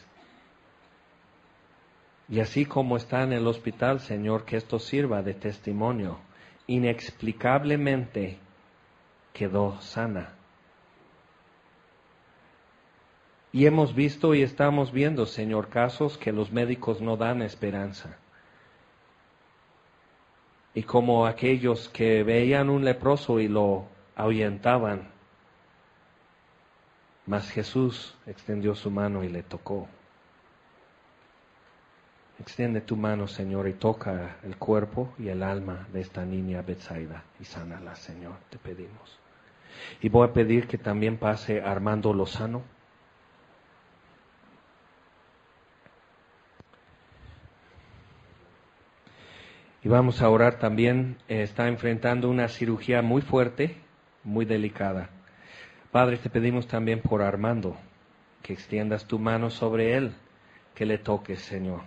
Speaker 1: Y así como está en el hospital, Señor, que esto sirva de testimonio. Inexplicablemente quedó sana. Y hemos visto y estamos viendo, Señor, casos que los médicos no dan esperanza. Y como aquellos que veían un leproso y lo ahuyentaban, mas Jesús extendió su mano y le tocó. Extiende tu mano, Señor, y toca el cuerpo y el alma de esta niña Betsaida y sánala, Señor, te pedimos. Y voy a pedir que también pase Armando Lozano. Y vamos a orar también, eh, está enfrentando una cirugía muy fuerte, muy delicada. Padre, te pedimos también por Armando, que extiendas tu mano sobre él, que le toques, Señor.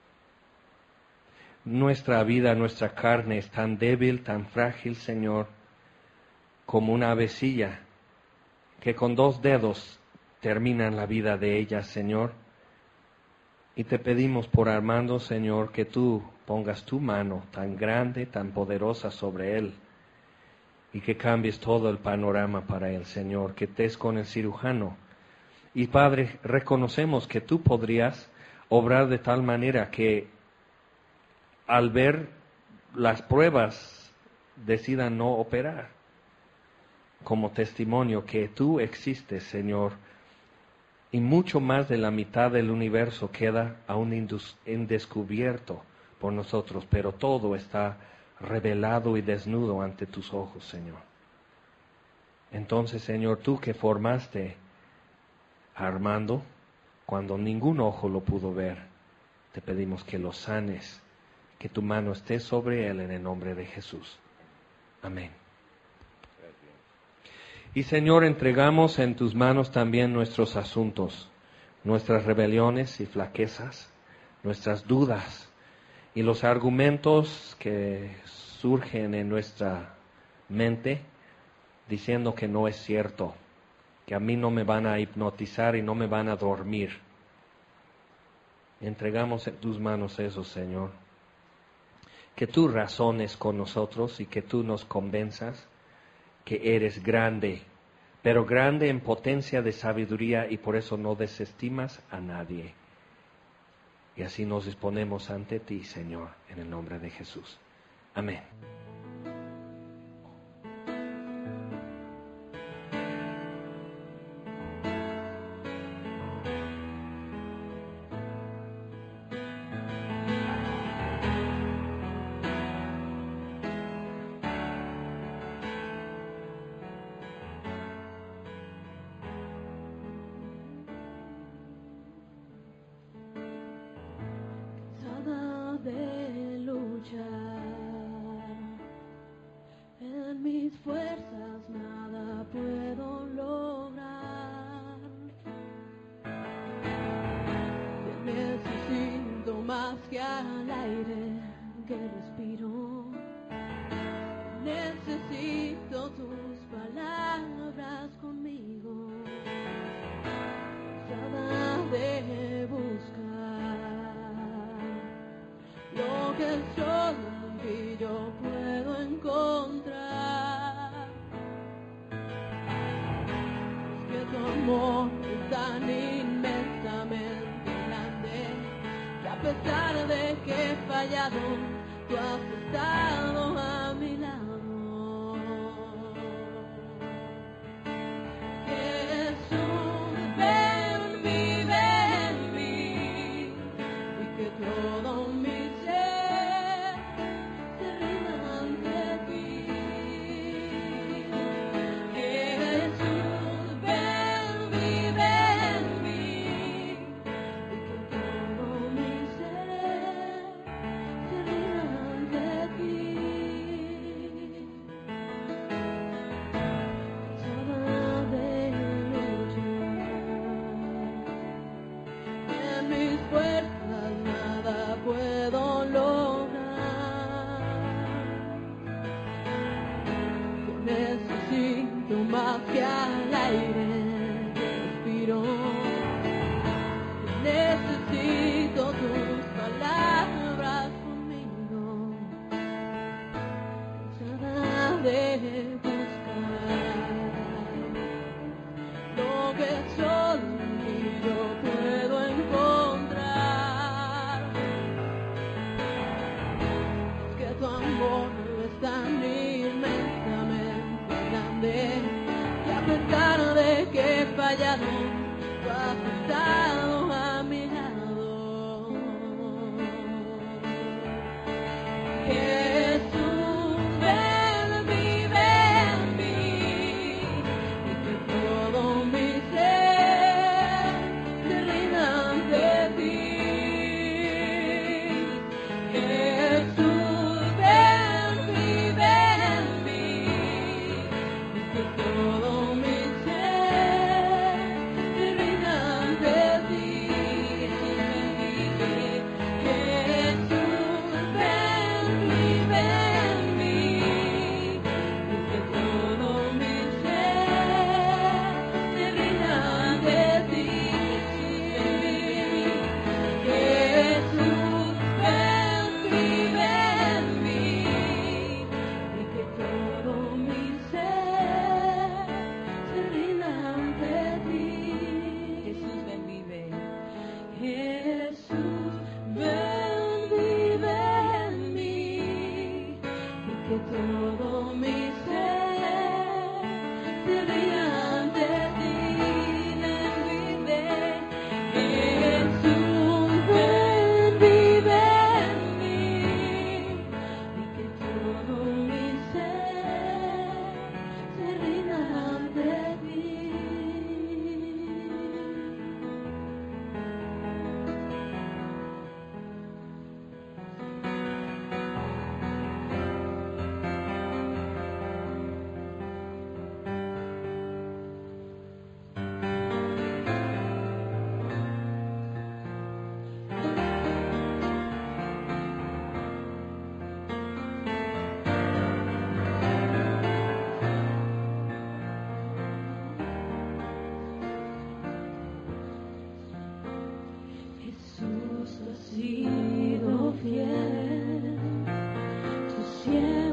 Speaker 1: Nuestra vida, nuestra carne es tan débil, tan frágil, Señor, como una avecilla, que con dos dedos terminan la vida de ella, Señor. Y te pedimos por Armando, Señor, que tú pongas tu mano tan grande, tan poderosa sobre él, y que cambies todo el panorama para él, Señor, que estés con el cirujano. Y Padre, reconocemos que tú podrías obrar de tal manera que al ver las pruebas decidan no operar, como testimonio que tú existes, Señor. Y mucho más de la mitad del universo queda aún en descubierto por nosotros, pero todo está revelado y desnudo ante tus ojos, Señor. Entonces, Señor, tú que formaste a Armando cuando ningún ojo lo pudo ver, te pedimos que lo sanes, que tu mano esté sobre él en el nombre de Jesús. Amén. Y Señor, entregamos en tus manos también nuestros asuntos, nuestras rebeliones y flaquezas, nuestras dudas y los argumentos que surgen en nuestra mente diciendo que no es cierto, que a mí no me van a hipnotizar y no me van a dormir. Entregamos en tus manos eso, Señor. Que tú razones con nosotros y que tú nos convenzas que eres grande, pero grande en potencia de sabiduría y por eso no desestimas a nadie. Y así nos disponemos ante ti, Señor, en el nombre de Jesús. Amén.
Speaker 2: De luchar en mis fuerzas nada puedo lograr. Te necesito más que al aire que respiro. Necesito tus palabras conmigo. Nada de buscar lo que solo en ti yo puedo encontrar. Es que tu amor es tan inmensamente grande que a pesar de que he fallado, tú has estado a mi lado. Jesús, ven, vive en mí y que todo mi de buscar lo que solo en ti yo puedo encontrar. Es que tu amor es tan inmensamente grande que a pesar de que he fallado, tú has estado a mi lado. Jesús, ven, vive en mí, y que todo mi ser se rinda ante ti. Jesús, ven, vive en mí, y que todo mi ser se rinda ante ti. Jesús, ven, vive en mí, y que todo mi ser se rinda ante ti. Jesús, ven, vive en mí, y que todo mi ser se rinda ante ti. Jesús, ven, vive. Jesús, ven, vive en mí, y que todo mi ser se rinda ante ti. Ven, vive. Jesús, ven, vive en mí, y que todo mi ser se rinda ante ti. Jesús, tú has sido fiel, tú siempre